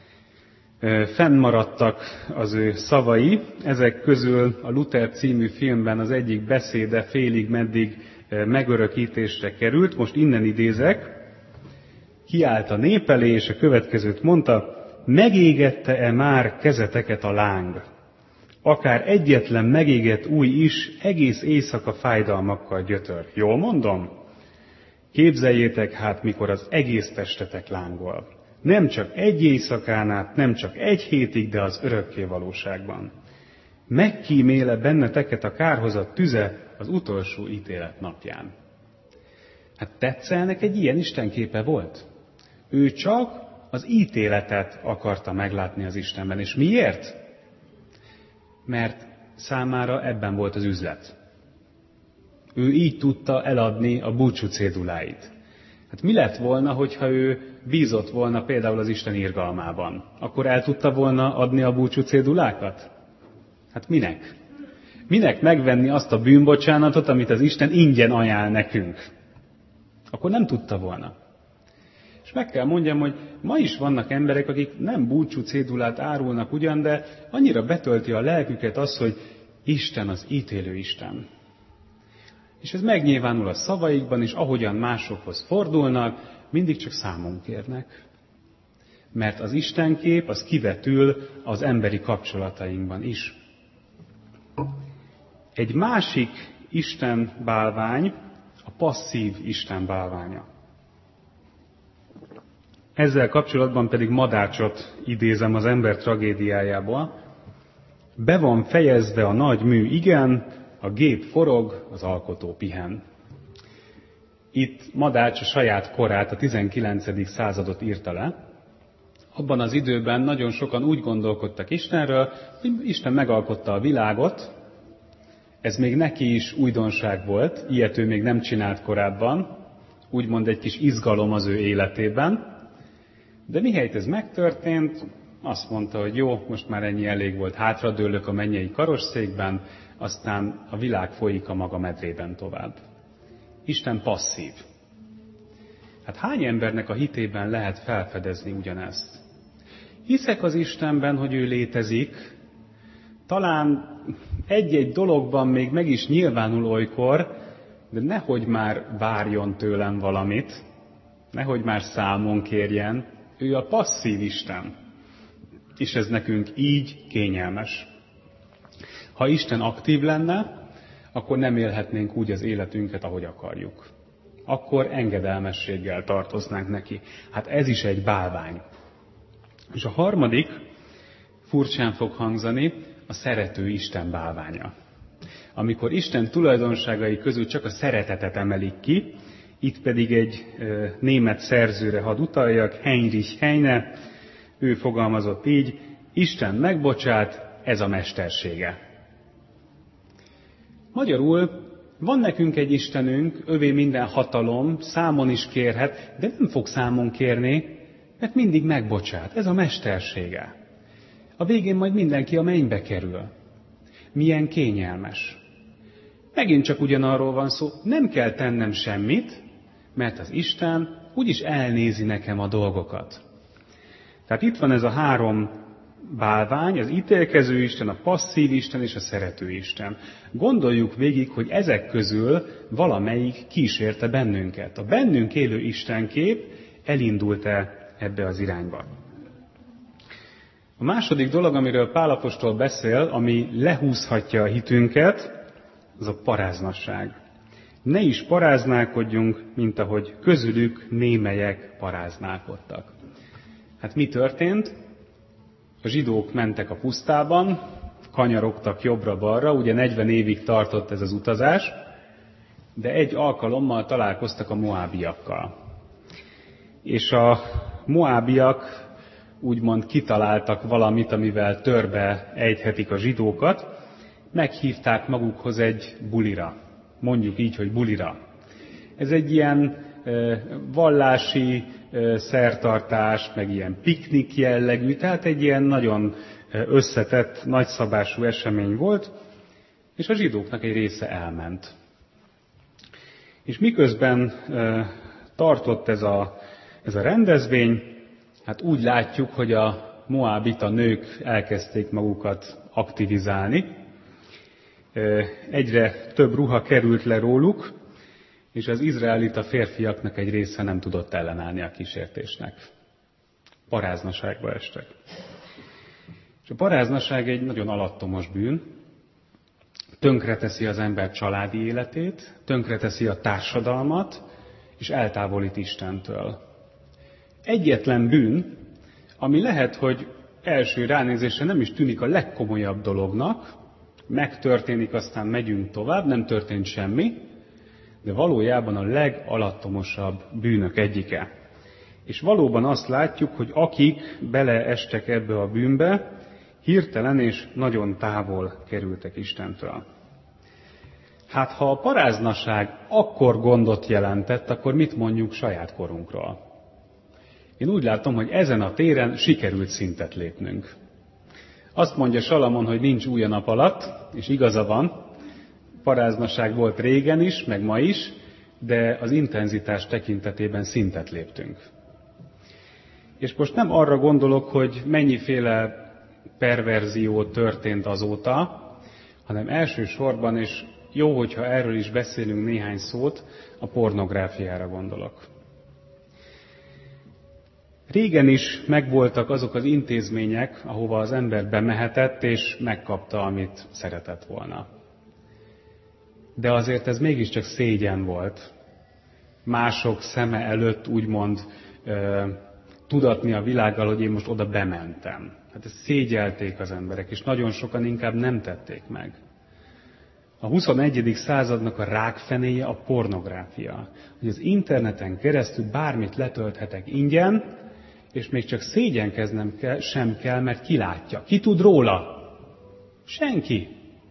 Fennmaradtak az ő szavai, ezek közül a Luther című filmben az egyik beszéde félig-meddig megörökítésre került, most innen idézek, kiállt a nép elé, és a következőt mondta, megégette-e már kezeteket a láng? Akár egyetlen megégett új is egész éjszaka fájdalmakkal gyötör. Jól mondom? Képzeljétek hát, mikor az egész testetek lángol. Nem csak egy éjszakán át, nem csak egy hétig, de az örökké valóságban. Megkíméle benneteket a kárhozat tüze az utolsó ítélet napján. Hát Tetzelnek egy ilyen istenképe volt. Ő csak az ítéletet akarta meglátni az Istenben. És miért? Mert számára ebben volt az üzlet. Ő így tudta eladni a búcsú céduláit. Hát mi lett volna, hogyha ő bízott volna például az Isten irgalmában? Akkor el tudta volna adni a búcsú cédulákat? Hát minek? Minek megvenni azt a bűnbocsánatot, amit az Isten ingyen ajánl nekünk? Akkor nem tudta volna. És meg kell mondjam, hogy ma is vannak emberek, akik nem búcsú cédulát árulnak ugyan, de annyira betölti a lelküket az, hogy Isten az ítélő Isten. És ez megnyilvánul a szavaikban, és ahogyan másokhoz fordulnak, mindig csak számon kérnek. Mert az Istenkép az kivetül az emberi kapcsolatainkban is. Egy másik Isten bálvány a passzív Isten bálványa. Ezzel kapcsolatban pedig Madácsot idézem az ember tragédiájából. Be van fejezve a nagy mű, igen, a gép forog, az alkotó pihen. Itt Madács a saját korát, a 19. századot írta le. Abban az időben nagyon sokan úgy gondolkodtak Istenről, hogy Isten megalkotta a világot. Ez még neki is újdonság volt, ilyet ő még nem csinált korábban, úgymond egy kis izgalom az ő életében. De mihelyt ez megtörtént, azt mondta, hogy jó, most már ennyi elég volt, hátradőlök a mennyei karosszékben, aztán a világ folyik a maga medrében tovább. Isten passzív. Hát hány embernek a hitében lehet felfedezni ugyanezt? Hiszek az Istenben, hogy ő létezik, talán egy-egy dologban még meg is nyilvánul olykor, de nehogy már várjon tőlem valamit, nehogy már számon kérjen, ő a passzív Isten. És ez nekünk így kényelmes. Ha Isten aktív lenne, akkor nem élhetnénk úgy az életünket, ahogy akarjuk. Akkor engedelmességgel tartoznánk neki. Hát ez is egy bálvány. És a harmadik, furcsán fog hangzani, a szerető Isten bálványa. Amikor Isten tulajdonságai közül csak a szeretetet emelik ki, itt pedig egy német szerzőre hadd utaljak, Heinrich Heine, ő fogalmazott így: Isten megbocsát, ez a mestersége. Magyarul van nekünk egy Istenünk, övé minden hatalom, számon is kérhet, de nem fog számon kérni, mert mindig megbocsát. Ez a mestersége. A végén majd mindenki a mennybe kerül. Milyen kényelmes. Megint csak ugyanarról van szó, nem kell tennem semmit, mert az Isten úgyis elnézi nekem a dolgokat. Tehát itt van ez a három bálvány, az ítélkező Isten, a passzív Isten és a szerető Isten. Gondoljuk végig, hogy ezek közül valamelyik kísérte bennünket. A bennünk élő Istenkép elindult-e ebbe az irányba? A második dolog, amiről Pál apostol beszél, ami lehúzhatja a hitünket, az a paráznasság. Ne is paráználkodjunk, mint ahogy közülük némelyek paráználkodtak. Hát mi történt? A zsidók mentek a pusztában, kanyarogtak jobbra-balra, ugye 40 évig tartott ez az utazás, de egy alkalommal találkoztak a moábiakkal. És a moábiak úgymond kitaláltak valamit, amivel törbe ejthetik a zsidókat, meghívták magukhoz egy bulira. Mondjuk így, hogy bulira. Ez egy ilyen vallási szertartás, meg ilyen piknik jellegű, tehát egy ilyen nagyon összetett, nagyszabású esemény volt, és a zsidóknak egy része elment. És miközben tartott ez a rendezvény, hát úgy látjuk, hogy a moábita nők elkezdték magukat aktivizálni. Egyre több ruha került le róluk, és az izraelita férfiaknak egy része nem tudott ellenállni a kísértésnek. Paráznaságba estek. És a paráznaság egy nagyon alattomos bűn, tönkreteszi az ember családi életét, tönkreteszi a társadalmat, és eltávolít Istentől. Egyetlen bűn, ami lehet, hogy első ránézésre nem is tűnik a legkomolyabb dolognak, megtörténik, aztán megyünk tovább, nem történt semmi, de valójában a legalattomosabb bűnök egyike. És valóban azt látjuk, hogy akik beleestek ebbe a bűnbe, hirtelen és nagyon távol kerültek Istentől. Hát ha a paráznaság akkor gondot jelentett, akkor mit mondjuk saját korunkról? Én úgy látom, hogy ezen a téren sikerült szintet lépnünk. Azt mondja Salamon, hogy nincs új a nap alatt, és igaza van, paráznaság volt régen is, meg ma is, de az intenzitás tekintetében szintet léptünk. És most nem arra gondolok, hogy mennyiféle perverzió történt azóta, hanem elsősorban, és jó, hogyha erről is beszélünk néhány szót, a pornográfiára gondolok. Régen is megvoltak azok az intézmények, ahova az ember bemehetett, és megkapta, amit szeretett volna. De azért ez mégiscsak szégyen volt. Mások szeme előtt úgymond tudatni a világgal, hogy én most oda bementem. Hát ezt szégyelték az emberek, és nagyon sokan inkább nem tették meg. A 21. századnak a rákfenéje a pornográfia. Hogy az interneten keresztül bármit letölthetek ingyen, és még csak szégyenkeznem sem kell, mert ki látja. Ki tud róla? Senki.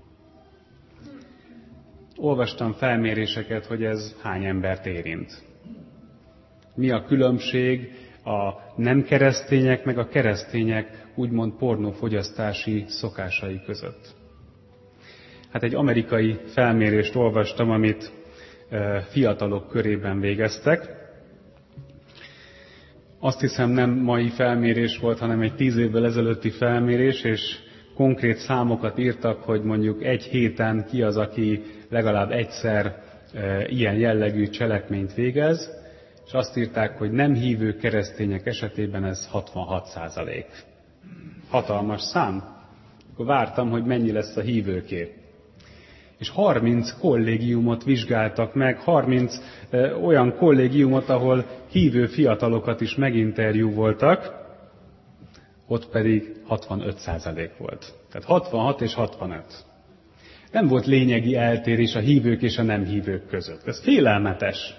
Olvastam felméréseket, hogy ez hány embert érint. Mi a különbség a nem keresztények meg a keresztények úgymond pornófogyasztási szokásai között? Hát egy amerikai felmérést olvastam, amit fiatalok körében végeztek. Azt hiszem nem mai felmérés volt, hanem egy 10 évvel ezelőtti felmérés, és konkrét számokat írtak, hogy mondjuk egy héten ki az, aki legalább egyszer ilyen jellegű cselekményt végez, és azt írták, hogy nem hívő keresztények esetében ez 66%. Hatalmas szám. Akkor vártam, hogy mennyi lesz a hívőké. És 30 kollégiumot vizsgáltak meg, 30 olyan kollégiumot, ahol hívő fiatalokat is meginterjúvoltak, ott pedig 65% volt. Tehát 66 és 65. Nem volt lényegi eltérés a hívők és a nem hívők között. Ez félelmetes.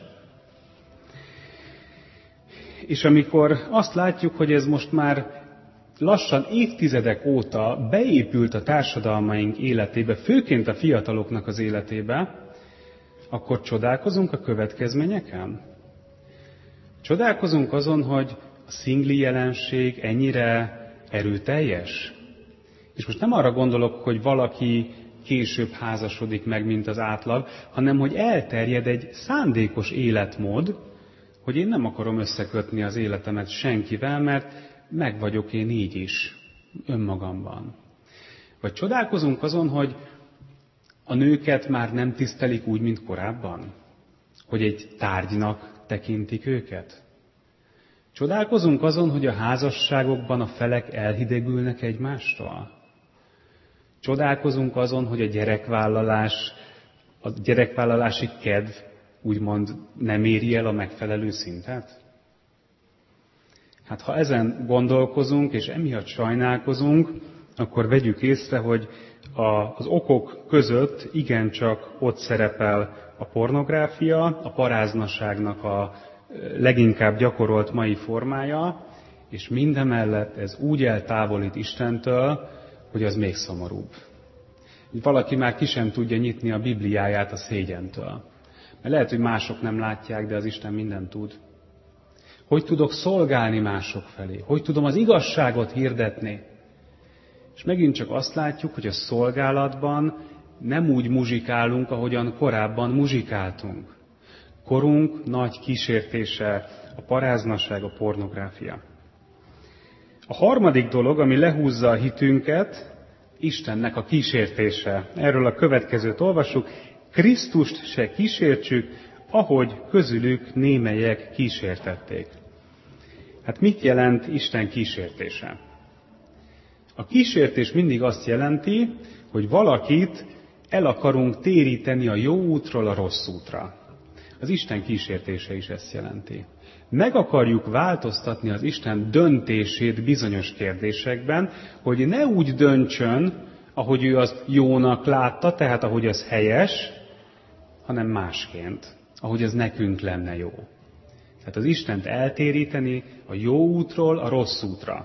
És amikor azt látjuk, hogy ez most már lassan évtizedek óta beépült a társadalmaink életébe, főként a fiataloknak az életébe, akkor csodálkozunk a következményeken? Csodálkozunk azon, hogy a szingli jelenség ennyire erőteljes? És most nem arra gondolok, hogy valaki később házasodik meg, mint az átlag, hanem hogy elterjed egy szándékos életmód, hogy én nem akarom összekötni az életemet senkivel, mert meg vagyok én így is, önmagamban. Vagy csodálkozunk azon, hogy a nőket már nem tisztelik úgy, mint korábban? Hogy egy tárgynak tekintik őket? Csodálkozunk azon, hogy a házasságokban a felek elhidegülnek egymástól? Csodálkozunk azon, hogy a gyerekvállalási kedv úgymond nem éri el a megfelelő szintet? Hát ha ezen gondolkozunk, és emiatt sajnálkozunk, akkor vegyük észre, hogy az okok között igencsak ott szerepel a pornográfia, a paráznaságnak a leginkább gyakorolt mai formája, és mindemellett ez úgy eltávolít Istentől, hogy az még szomorúbb. Valaki már ki sem tudja nyitni a Bibliáját a szégyentől. Mert lehet, hogy mások nem látják, de az Isten mindent tud. Hogy tudok szolgálni mások felé? Hogy tudom az igazságot hirdetni? És megint csak azt látjuk, hogy a szolgálatban nem úgy muzsikálunk, ahogyan korábban muzsikáltunk. Korunk nagy kísértése a paráznaság, a pornográfia. A harmadik dolog, ami lehúzza a hitünket, Istennek a kísértése. Erről a következőt olvassuk. Krisztust se kísértsük, ahogy közülük némelyek kísértették. Hát mit jelent Isten kísértése? A kísértés mindig azt jelenti, hogy valakit el akarunk téríteni a jó útról a rossz útra. Az Isten kísértése is ezt jelenti. Meg akarjuk változtatni az Isten döntését bizonyos kérdésekben, hogy ne úgy döntsön, ahogy ő azt jónak látta, tehát ahogy az helyes, hanem másként, ahogy ez nekünk lenne jó. Tehát az Istent eltéríteni a jó útról a rossz útra.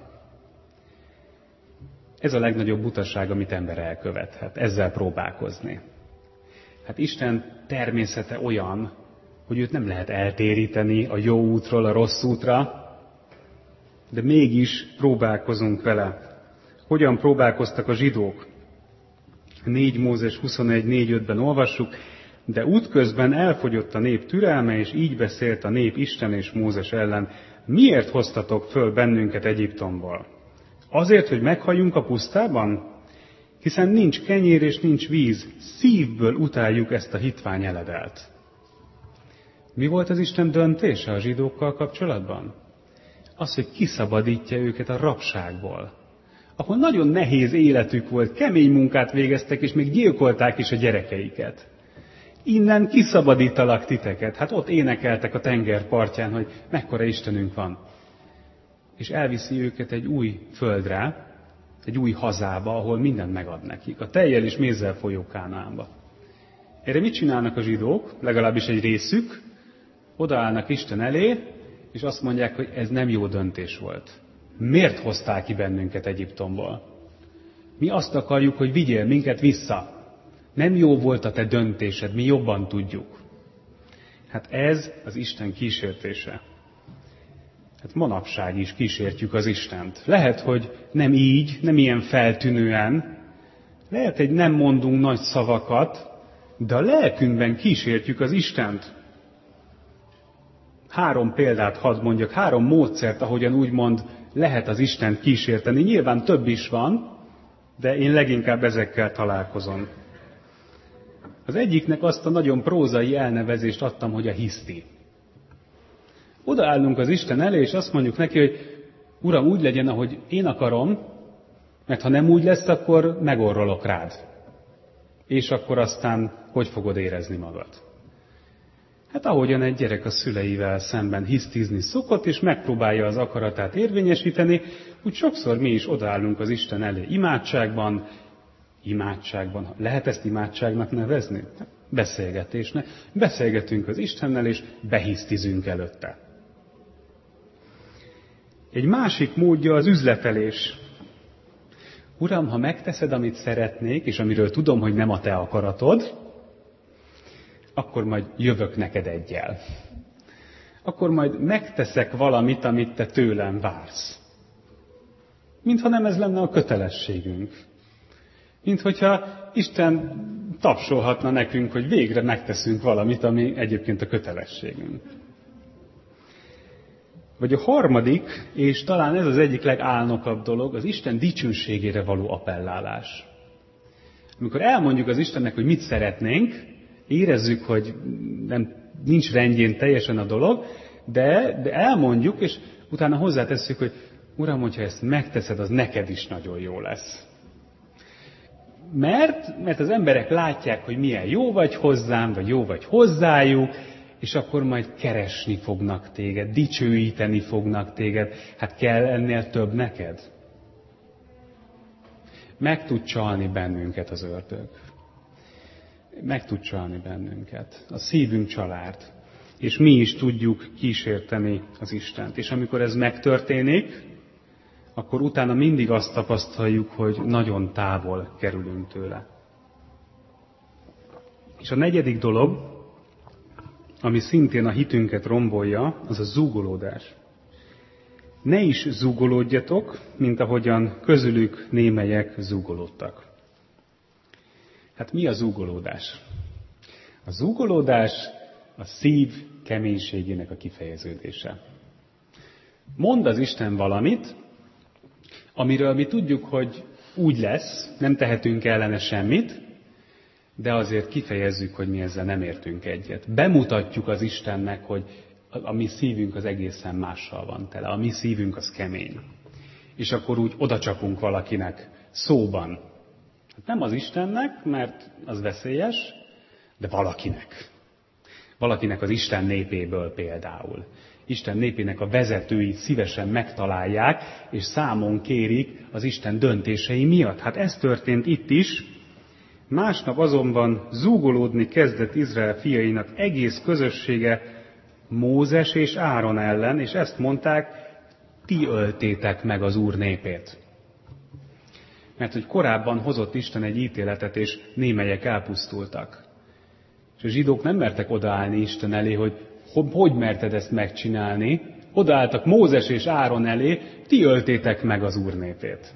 Ez a legnagyobb butaság, amit ember elkövethet, ezzel próbálkozni. Hát Isten természete olyan, hogy őt nem lehet eltéríteni a jó útról a rossz útra, de mégis próbálkozunk vele. Hogyan próbálkoztak a zsidók? 4 Mózes 21:4-5-ben olvassuk, de útközben elfogyott a nép türelme, és így beszélt a nép Isten és Mózes ellen, miért hoztatok föl bennünket Egyiptomból? Azért, hogy meghalljunk a pusztában? Hiszen nincs kenyér és nincs víz, szívből utáljuk ezt a hitvány eledelt. Mi volt az Isten döntése a zsidókkal kapcsolatban? Az, hogy kiszabadítja őket a rabságból, ahol nagyon nehéz életük volt, kemény munkát végeztek, és még gyilkolták is a gyerekeiket. Innen kiszabadítalak titeket. Hát ott énekeltek a tenger partján, hogy mekkora Istenünk van. És elviszi őket egy új földre, egy új hazába, ahol mindent megad nekik. A tejjel és mézzel folyó Kánaánba. Erre mit csinálnak a zsidók? Legalábbis egy részük. Odaállnak Isten elé, és azt mondják, hogy ez nem jó döntés volt. Miért hoztál ki bennünket Egyiptomból? Mi azt akarjuk, hogy vigyél minket vissza. Nem jó volt a te döntésed, mi jobban tudjuk. Hát ez az Isten kísértése. Hát manapság is kísértjük az Istent. Lehet, hogy nem így, nem ilyen feltűnően. Lehet, hogy nem mondunk nagy szavakat, de a lelkünkben kísértjük az Istent. 3 példát hadd mondjak, 3 módszert, ahogyan úgymond lehet az Istent kísérteni. Nyilván több is van, de én leginkább ezekkel találkozom. Az egyiknek azt a nagyon prózai elnevezést adtam, hogy a hiszti. Odaállunk az Isten elé, és azt mondjuk neki, hogy Uram, úgy legyen, ahogy én akarom, mert ha nem úgy lesz, akkor megorrolok rád. És akkor aztán hogy fogod érezni magad? Hát ahogyan egy gyerek a szüleivel szemben hisztizni szokott, és megpróbálja az akaratát érvényesíteni, úgy sokszor mi is odaállunk az Isten elé imádságban, lehet ezt imádságnak nevezni? Beszélgetésnek. Beszélgetünk az Istennel, és behisztizünk előtte. Egy másik módja az üzletelés. Uram, ha megteszed, amit szeretnék, és amiről tudom, hogy nem a te akaratod, akkor majd jövök neked egyel. Akkor majd megteszek valamit, amit te tőlem vársz. Mintha nem ez lenne a kötelességünk. Minthogyha Isten tapsolhatna nekünk, hogy végre megteszünk valamit, ami egyébként a kötelességünk. Vagy a harmadik, és talán ez az egyik legálnokabb dolog, az Isten dicsőségére való appellálás. Amikor elmondjuk az Istennek, hogy mit szeretnénk, érezzük, hogy nincs rendjén teljesen a dolog, de elmondjuk, és utána hozzátesszük, hogy Uram, hogyha ezt megteszed, az neked is nagyon jó lesz. Mert az emberek látják, hogy milyen jó vagy hozzám, vagy jó vagy hozzájuk, és akkor majd keresni fognak téged, dicsőíteni fognak téged. Hát kell ennél több neked? Meg tud csalni bennünket az ördög. Meg tud csalni bennünket. A szívünk család. És mi is tudjuk kísérteni az Istent. És amikor ez megtörténik, akkor utána mindig azt tapasztaljuk, hogy nagyon távol kerülünk tőle. És a negyedik dolog, ami szintén a hitünket rombolja, az a zúgolódás. Ne is zúgolódjatok, mint ahogyan közülük némelyek zúgolódtak. Hát mi a zúgolódás? A zúgolódás a szív keménységének a kifejeződése. Mond az Isten valamit, amiről mi tudjuk, hogy úgy lesz, nem tehetünk ellene semmit, de azért kifejezzük, hogy mi ezzel nem értünk egyet. Bemutatjuk az Istennek, hogy a mi szívünk az egészen mással van tele. A mi szívünk az kemény. És akkor úgy odacsapunk valakinek szóban. Hát nem az Istennek, mert az veszélyes, de valakinek. Valakinek az Isten népéből például. Isten népének a vezetői szívesen megtalálják, és számon kérik az Isten döntései miatt. Hát ez történt itt is. Másnap azonban zúgolódni kezdett Izrael fiainak egész közössége Mózes és Áron ellen, és ezt mondták, ti öltétek meg az Úr népét. Mert hogy korábban hozott Isten egy ítéletet, és némelyek elpusztultak. És a zsidók nem mertek odaállni Isten elé, hogy merted ezt megcsinálni. Odaálltak Mózes és Áron elé, ti öltétek meg az Úr népét.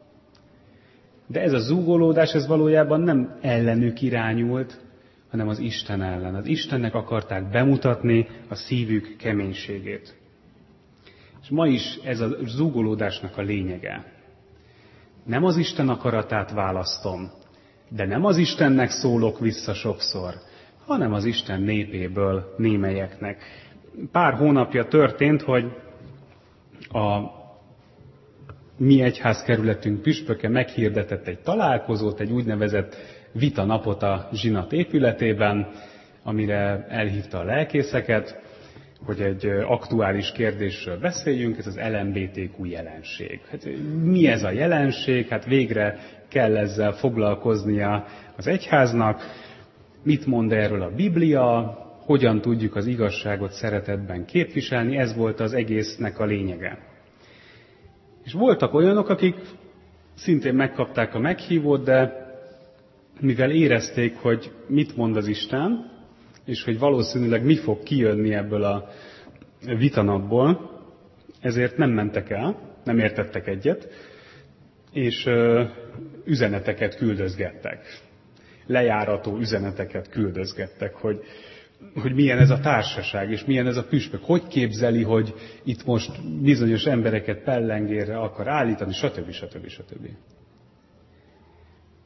De ez a zúgolódás, ez valójában nem ellenük irányult, hanem az Isten ellen. Az Istennek akarták bemutatni a szívük keménységét. És ma is ez a zúgolódásnak a lényege. Nem az Isten akaratát választom, de nem az Istennek szólok vissza sokszor, hanem az Isten népéből némelyeknek. Pár hónapja történt, hogy a mi egyházkerületünk püspöke meghirdetett egy találkozót, egy úgynevezett vitanapot a zsinat épületében, amire elhívta a lelkészeket, hogy egy aktuális kérdésről beszéljünk, ez az LMBTQ jelenség. Hát, mi ez a jelenség? Hát végre kell ezzel foglalkoznia az egyháznak. Mit mond erről a Biblia? Hogyan tudjuk az igazságot szeretetben képviselni? Ez volt az egésznek a lényege. És voltak olyanok, akik szintén megkapták a meghívót, de mivel érezték, hogy mit mond az Isten, és hogy valószínűleg mi fog kijönni ebből a vitanapból, ezért nem mentek el, nem értettek egyet, és üzeneteket küldözgettek. Lejárató üzeneteket küldözgettek, hogy milyen ez a társaság, és milyen ez a püspök. Hogy képzeli, hogy itt most bizonyos embereket pellengérre akar állítani, stb.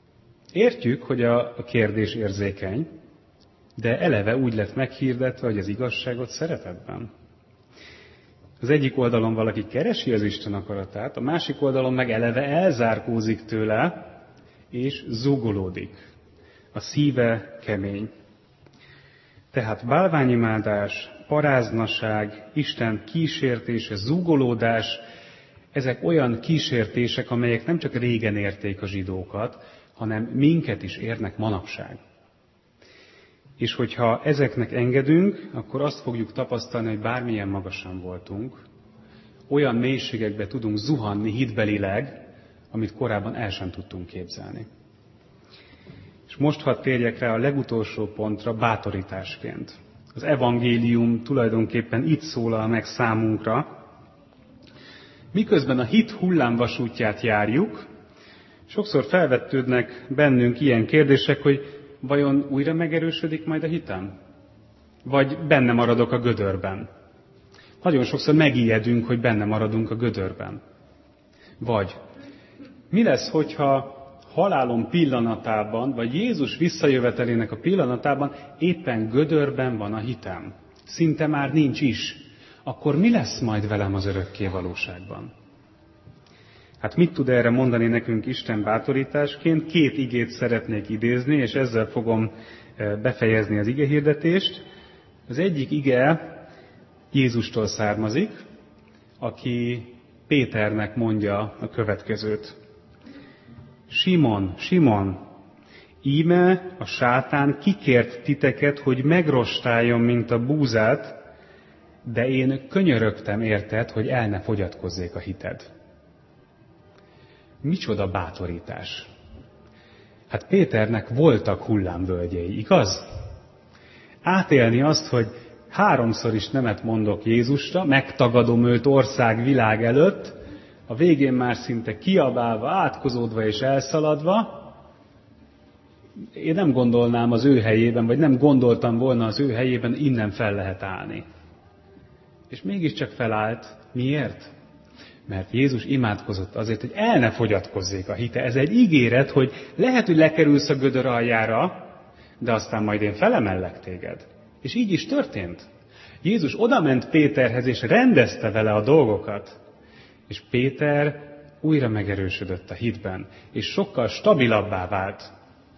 Értjük, hogy a kérdés érzékeny, de eleve úgy lett meghirdetve, hogy az igazságot szeretetben. Az egyik oldalon valaki keresi az Isten akaratát, a másik oldalon meg eleve elzárkózik tőle, és zúgolódik. A szíve kemény. Tehát bálványimádás, paráznaság, Isten kísértése, zúgolódás, ezek olyan kísértések, amelyek nem csak régen érték a zsidókat, hanem minket is érnek manapság. És hogyha ezeknek engedünk, akkor azt fogjuk tapasztalni, hogy bármilyen magasan voltunk, olyan mélységekbe tudunk zuhanni hitbelileg, amit korábban el sem tudtunk képzelni. És most hadd térjek rá a legutolsó pontra bátorításként. Az evangélium tulajdonképpen itt szólal meg számunkra. Miközben a hit hullámvasútját járjuk, sokszor felvetődnek bennünk ilyen kérdések, hogy vajon újra megerősödik majd a hitem? Vagy benne maradok a gödörben? Nagyon sokszor megijedünk, hogy benne maradunk a gödörben. Vagy mi lesz, hogyha halálom pillanatában, vagy Jézus visszajövetelének a pillanatában éppen gödörben van a hitem? Szinte már nincs is. Akkor mi lesz majd velem az örökké valóságban? Hát mit tud erre mondani nekünk Isten bátorításként? 2 igét szeretnék idézni, és ezzel fogom befejezni az igehirdetést. Az egyik ige Jézustól származik, aki Péternek mondja a következőt. Simon, Simon, íme a sátán kikért titeket, hogy megrostáljon, mint a búzát, de én könyörögtem érted, hogy el ne fogyatkozzék a hited. Micsoda bátorítás! Hát Péternek voltak hullámvölgyei, igaz? Átélni azt, hogy 3-szor is nemet mondok Jézusra, megtagadom őt ország, világ előtt, a végén már szinte kiabálva, átkozódva és elszaladva, én nem gondolnám az ő helyében, vagy nem gondoltam volna az ő helyében, innen fel lehet állni. És mégiscsak felállt. Miért? Mert Jézus imádkozott azért, hogy el ne fogyatkozzék a hite. Ez egy ígéret, hogy lehet, hogy lekerülsz a gödör aljára, de aztán majd én felemellek téged. És így is történt. Jézus odament Péterhez, és rendezte vele a dolgokat. És Péter újra megerősödött a hitben, és sokkal stabilabbá vált.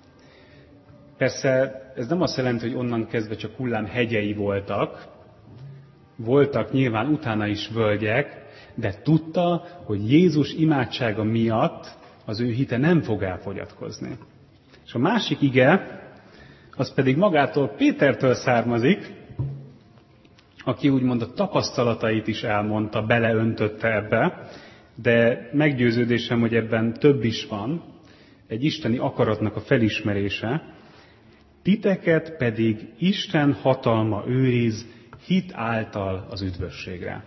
Persze ez nem azt jelenti, hogy onnan kezdve csak hullám hegyei voltak. Voltak nyilván utána is völgyek, de tudta, hogy Jézus imádsága miatt az ő hite nem fog elfogyatkozni. És a másik ige, az pedig magától Pétertől származik, aki úgymond a tapasztalatait is elmondta, beleöntötte ebbe, de meggyőződésem, hogy ebben több is van, egy isteni akaratnak a felismerése. Titeket pedig Isten hatalma őriz hit által az üdvösségre.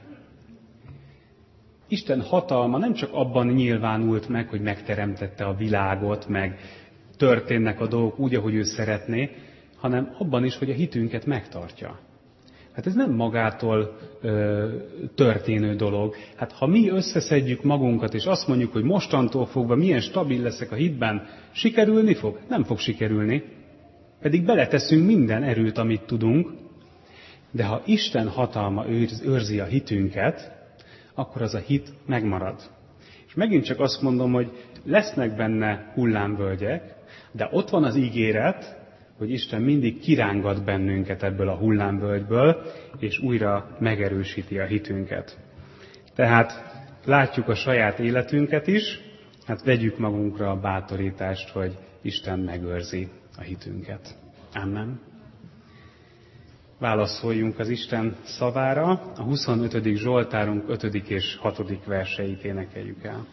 Isten hatalma nem csak abban nyilvánult meg, hogy megteremtette a világot, meg történnek a dolgok úgy, ahogy ő szeretné, hanem abban is, hogy a hitünket megtartja. Hát ez nem magától történő dolog. Hát ha mi összeszedjük magunkat, és azt mondjuk, hogy mostantól fogva milyen stabil leszek a hitben, sikerülni fog? Nem fog sikerülni. Pedig beleteszünk minden erőt, amit tudunk, de ha Isten hatalma őrzi a hitünket, akkor az a hit megmarad. És megint csak azt mondom, hogy lesznek benne hullámvölgyek, de ott van az ígéret, hogy Isten mindig kirángat bennünket ebből a hullámvölgyből, és újra megerősíti a hitünket. Tehát látjuk a saját életünket is, hát vegyük magunkra a bátorítást, hogy Isten megőrzi a hitünket. Amen. Válaszoljunk az Isten szavára, a 25. Zsoltárunk 5. és 6. verseit énekeljük el.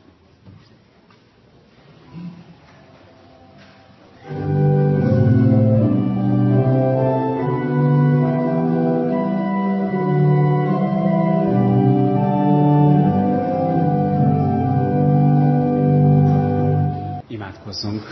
Imádkozzunk.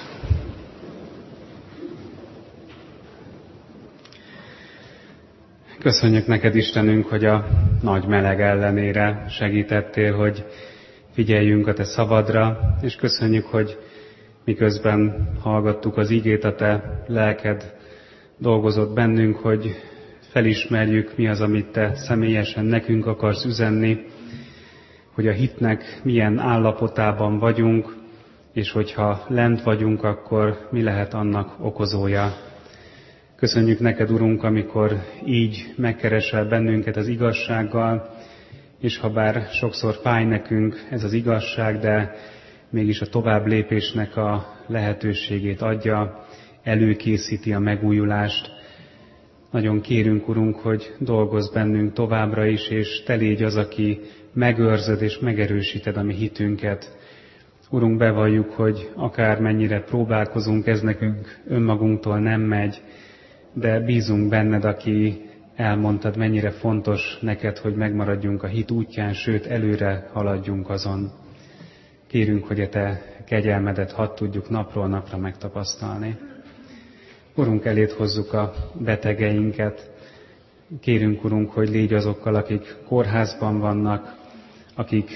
Köszönjük neked, Istenünk, hogy a nagy meleg ellenére segítettél, hogy figyeljünk a te szavadra, és köszönjük, hogy miközben hallgattuk az igét, a Te lelked dolgozott bennünk, hogy felismerjük, mi az, amit Te személyesen nekünk akarsz üzenni, hogy a hitnek milyen állapotában vagyunk, és hogyha lent vagyunk, akkor mi lehet annak okozója. Köszönjük neked, Urunk, amikor így megkeresel bennünket az igazsággal, és ha bár sokszor fáj nekünk ez az igazság, de mégis a tovább lépésnek a lehetőségét adja, előkészíti a megújulást. Nagyon kérünk, Urunk, hogy dolgozz bennünk továbbra is, és Te légy az, aki megőrzöd és megerősíted a mi hitünket. Urunk, bevalljuk, hogy akármennyire próbálkozunk, ez nekünk önmagunktól nem megy, de bízunk benned, aki elmondtad, mennyire fontos neked, hogy megmaradjunk a hit útján, sőt, előre haladjunk azon. Kérünk, hogy a Te kegyelmedet hadd tudjuk napról napra megtapasztalni. Urunk, eléd hozzuk a betegeinket. Kérünk, Urunk, hogy légy azokkal, akik kórházban vannak, akik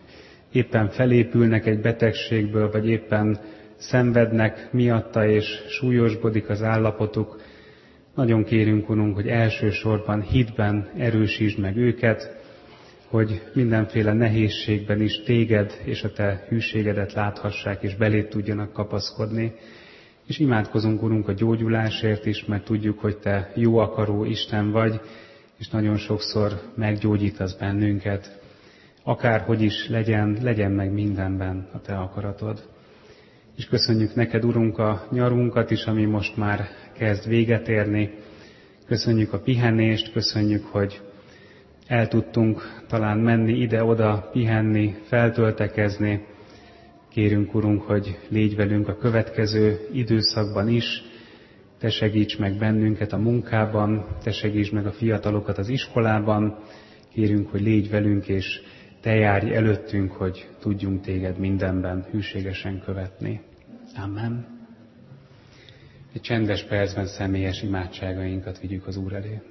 éppen felépülnek egy betegségből, vagy éppen szenvednek miatta, és súlyosbodik az állapotuk. Nagyon kérünk, Urunk, hogy elsősorban hitben erősítsd meg őket, hogy mindenféle nehézségben is Téged és a Te hűségedet láthassák, és beléd tudjanak kapaszkodni. És imádkozunk, Urunk, a gyógyulásért is, mert tudjuk, hogy Te jó akaró Isten vagy, és nagyon sokszor meggyógyítasz bennünket. Akárhogy is legyen meg mindenben a Te akaratod. És köszönjük neked, Urunk, a nyarunkat is, ami most már kezd véget érni. Köszönjük a pihenést, köszönjük, hogy el tudtunk talán menni ide-oda, pihenni, feltöltekezni. Kérünk, Urunk, hogy légy velünk a következő időszakban is. Te segíts meg bennünket a munkában, Te segíts meg a fiatalokat az iskolában. Kérünk, hogy légy velünk, és Te járj előttünk, hogy tudjunk Téged mindenben hűségesen követni. Amen. Egy csendes percben személyes imádságainkat vigyük az Úr elé.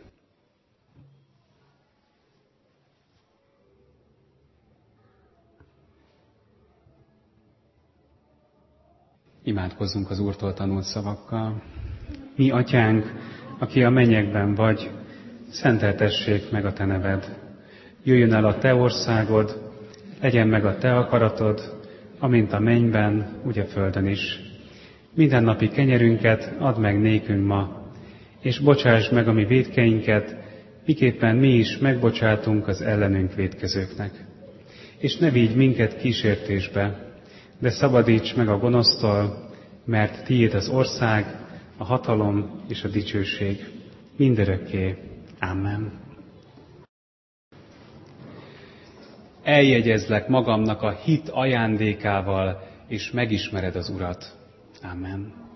Imádkozzunk az Úrtól tanult szavakkal. Mi, Atyánk, aki a mennyekben vagy, szenteltessék meg a Te neved. Jöjjön el a Te országod, legyen meg a Te akaratod, amint a mennyben, úgy a földön is. Mindennapi kenyerünket add meg nékünk ma, és bocsásd meg a mi vétkeinket, miképpen mi is megbocsátunk az ellenünk vétkezőknek. És ne vigy minket kísértésbe, de szabadíts meg a gonosztól, mert Tiéd az ország, a hatalom és a dicsőség mindörökké. Amen. Eljegyezlek magamnak a hit ajándékával, és megismered az Urat. Amen.